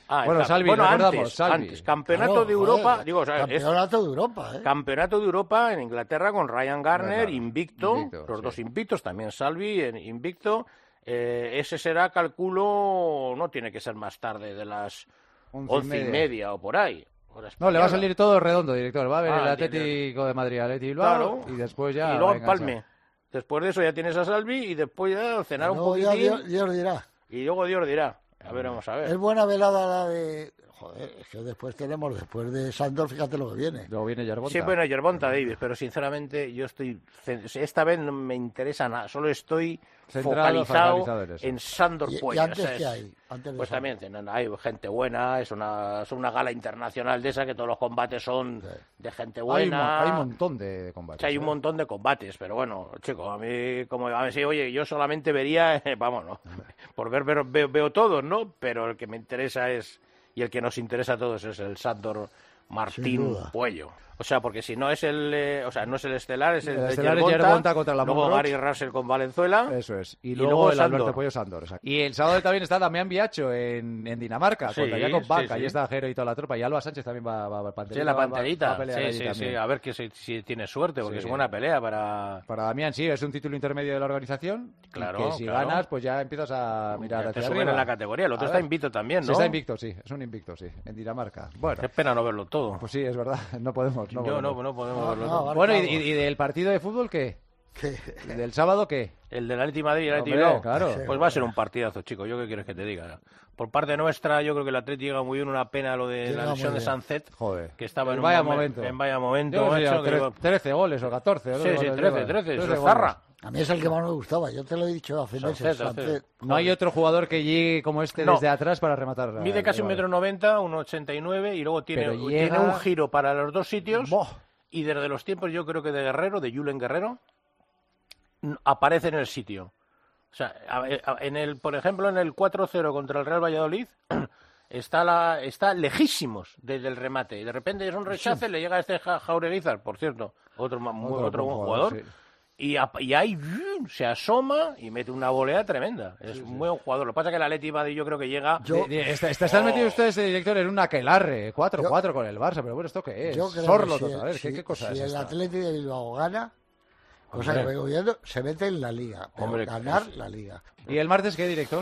Bueno, Salvi, recordamos, antes. Campeonato de Europa, Campeonato de Europa, Campeonato de Europa en Inglaterra con Ryan Garner, invicto, los dos invictos, también Salvi, invicto. Ese será, calculo, no tiene que ser más tarde de las 11:30 o por ahí. No, le va a salir todo redondo, director. Va a ver el Atlético de Madrid, Atleti Bilbao, y después ya... Y luego Palme. Después de eso ya tienes a Salvi y después ya cenar un poquitín. Dios dirá. Y luego Dios dirá. A ver, vamos a ver. Es buena velada la de... Joder, es que después de Sandor, fíjate lo que viene. Luego viene Yerbonta. Sí, bueno, Yerbonta, David, pero sinceramente yo esta vez no me interesa nada, solo estoy focalizado en Sandor Puello. ¿Y antes qué hay? Pues también hay gente buena, es una gala internacional de esa, que todos los combates son de gente buena. Hay un montón de combates. Sí, hay un montón de combates, pero bueno, chico, a mí, oye, yo solamente vería, por veo todos, ¿no? Pero el que me interesa y el que nos interesa a todos es el Sandor Martín Puello. O sea, porque si no es no es el estelar, es el Yerbonta contra la luego Gary Russell con Valenzuela. Eso es. Y luego el Alberto Puello Sandor. Exacto. Y el sábado también está Damián Biacho en Dinamarca, contra Jacob Bank. Ahí está Jero y toda la tropa. Y Alba Sánchez también va a Panterita. Sí, la Panterita. Sí. A ver si tiene suerte, porque es buena pelea para Damián, sí. Es un título intermedio de la organización. Claro. Que si ganas, pues ya empiezas a mirar hacia arriba. En la categoría. El otro está invicto también, ¿no? Sí, está invicto, sí. Es un invicto, sí. En Dinamarca. Bueno. Es pena no verlo todo. Pues sí, es verdad. No podemos. No podemos verlo todo. Bueno, ¿y del partido de fútbol qué? ¿Del sábado qué? El del Atleti Madrid y el Atleti Bilbao. Claro. Pues va a ser un partidazo, chico. ¿Yo qué quieres que te diga? Por parte nuestra, yo creo que el Atleti llega muy bien. Una pena lo de la lesión de Sancet, que estaba en vaya momento. 13 goles o 14. Sí, 13. Zarra. A mí es el que más me gustaba. Yo te lo he dicho hace meses. No hay otro jugador que llegue como este desde atrás para rematar. Mide casi 1,90 m, 1,89 y luego tiene un giro para los dos sitios. Y desde los tiempos, yo creo que de Julen Guerrero, aparece en el sitio. O sea, por ejemplo, en el 4-0 contra el Real Valladolid, está lejísimos desde el remate. Y de repente es un rechace, le llega a este Jaureguizar, por cierto, otro buen jugador. Sí. Y ahí se asoma y mete una volea tremenda. Es un buen jugador. Lo que pasa es que el Atleti Madrid yo creo que llega... Están metidos ustedes, director, en un aquelarre. 4-4 con el Barça. Pero bueno, ¿esto qué es? Sorlo total. ¿Qué cosa es esta? Si el Atleti de Bilbao gana, cosa que vengo viendo, se mete en la Liga. Ganar la Liga. ¿Y el martes qué, director?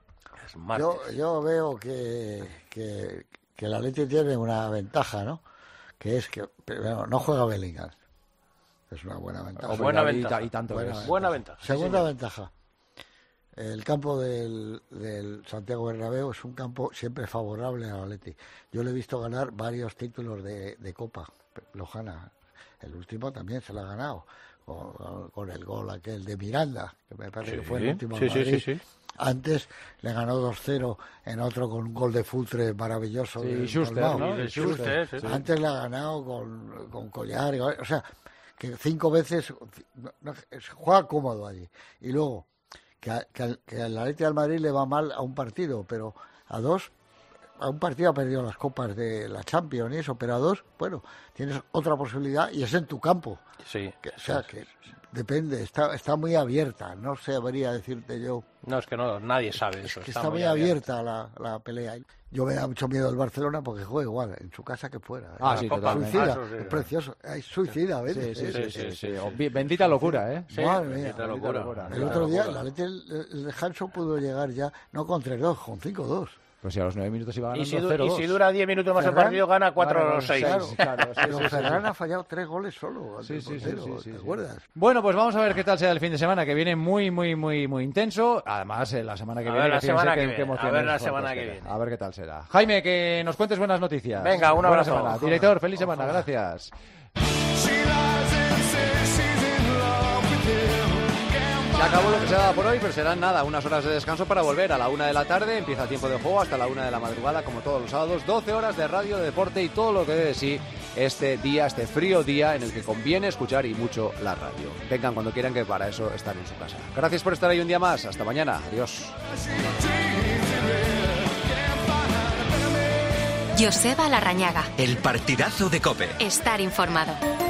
Yo veo que el Atleti tiene una ventaja, ¿no? Que es que no juega Bellingham. Es una buena ventaja. Buena ventaja. Y tanto buena ventaja. Segunda ventaja. El campo del Santiago Bernabéu es un campo siempre favorable al Atleti. Yo le he visto ganar varios títulos de Copa. Lo gana. El último también se lo ha ganado. Con el gol aquel de Miranda, que me parece que fue el último en Madrid. Sí. Antes le ganó 2-0 en otro con un gol de Futre maravilloso. Sí, Schuster, ¿no? Schuster. Antes le ha ganado con Collar. O sea, que 5 veces juega cómodo allí. Y luego, que al Atleti de Madrid le va mal a un partido, pero a un partido ha perdido las copas de la Champions y eso, pero a 2, bueno, tienes otra posibilidad y es en tu campo. Sí. Que depende, está muy abierta, no sabría decirte yo. No, es que nadie sabe eso. Es que está muy abierta la pelea. Yo me da mucho miedo el Barcelona porque juega igual, en su casa que fuera. Sí, totalmente. Suicida, es precioso. Es suicida a veces. Sí. Bendita locura, ¿eh? Sí, madre mía. Bendita locura. El otro día, el Hanson pudo llegar ya, no con 3-2, con 5-2. Pues si a los 9 minutos iba ganando y si dura 10 minutos más el partido, gana 4-6. Claro. Pero Ferran ha fallado 3 goles solo. Sí. ¿Te acuerdas? Bueno, pues vamos a ver qué tal será el fin de semana, que viene muy intenso. Además, la semana que viene... A ver la semana que viene. A ver qué tal será. Jaime, que nos cuentes buenas noticias. Venga, un abrazo. Buena semana. Director, feliz semana. Gracias. Se acabó lo que se daba por hoy, pero serán unas horas de descanso para volver a la 1 de la tarde. Empieza el tiempo de juego hasta la 1 de la madrugada, como todos los sábados. 12 horas de radio, de deporte y todo lo que dé de sí este frío día en el que conviene escuchar y mucho la radio. Vengan cuando quieran, que para eso están en su casa. Gracias por estar ahí un día más. Hasta mañana. Adiós. Joseba Larrañaga. El partidazo de COPE. Estar informado.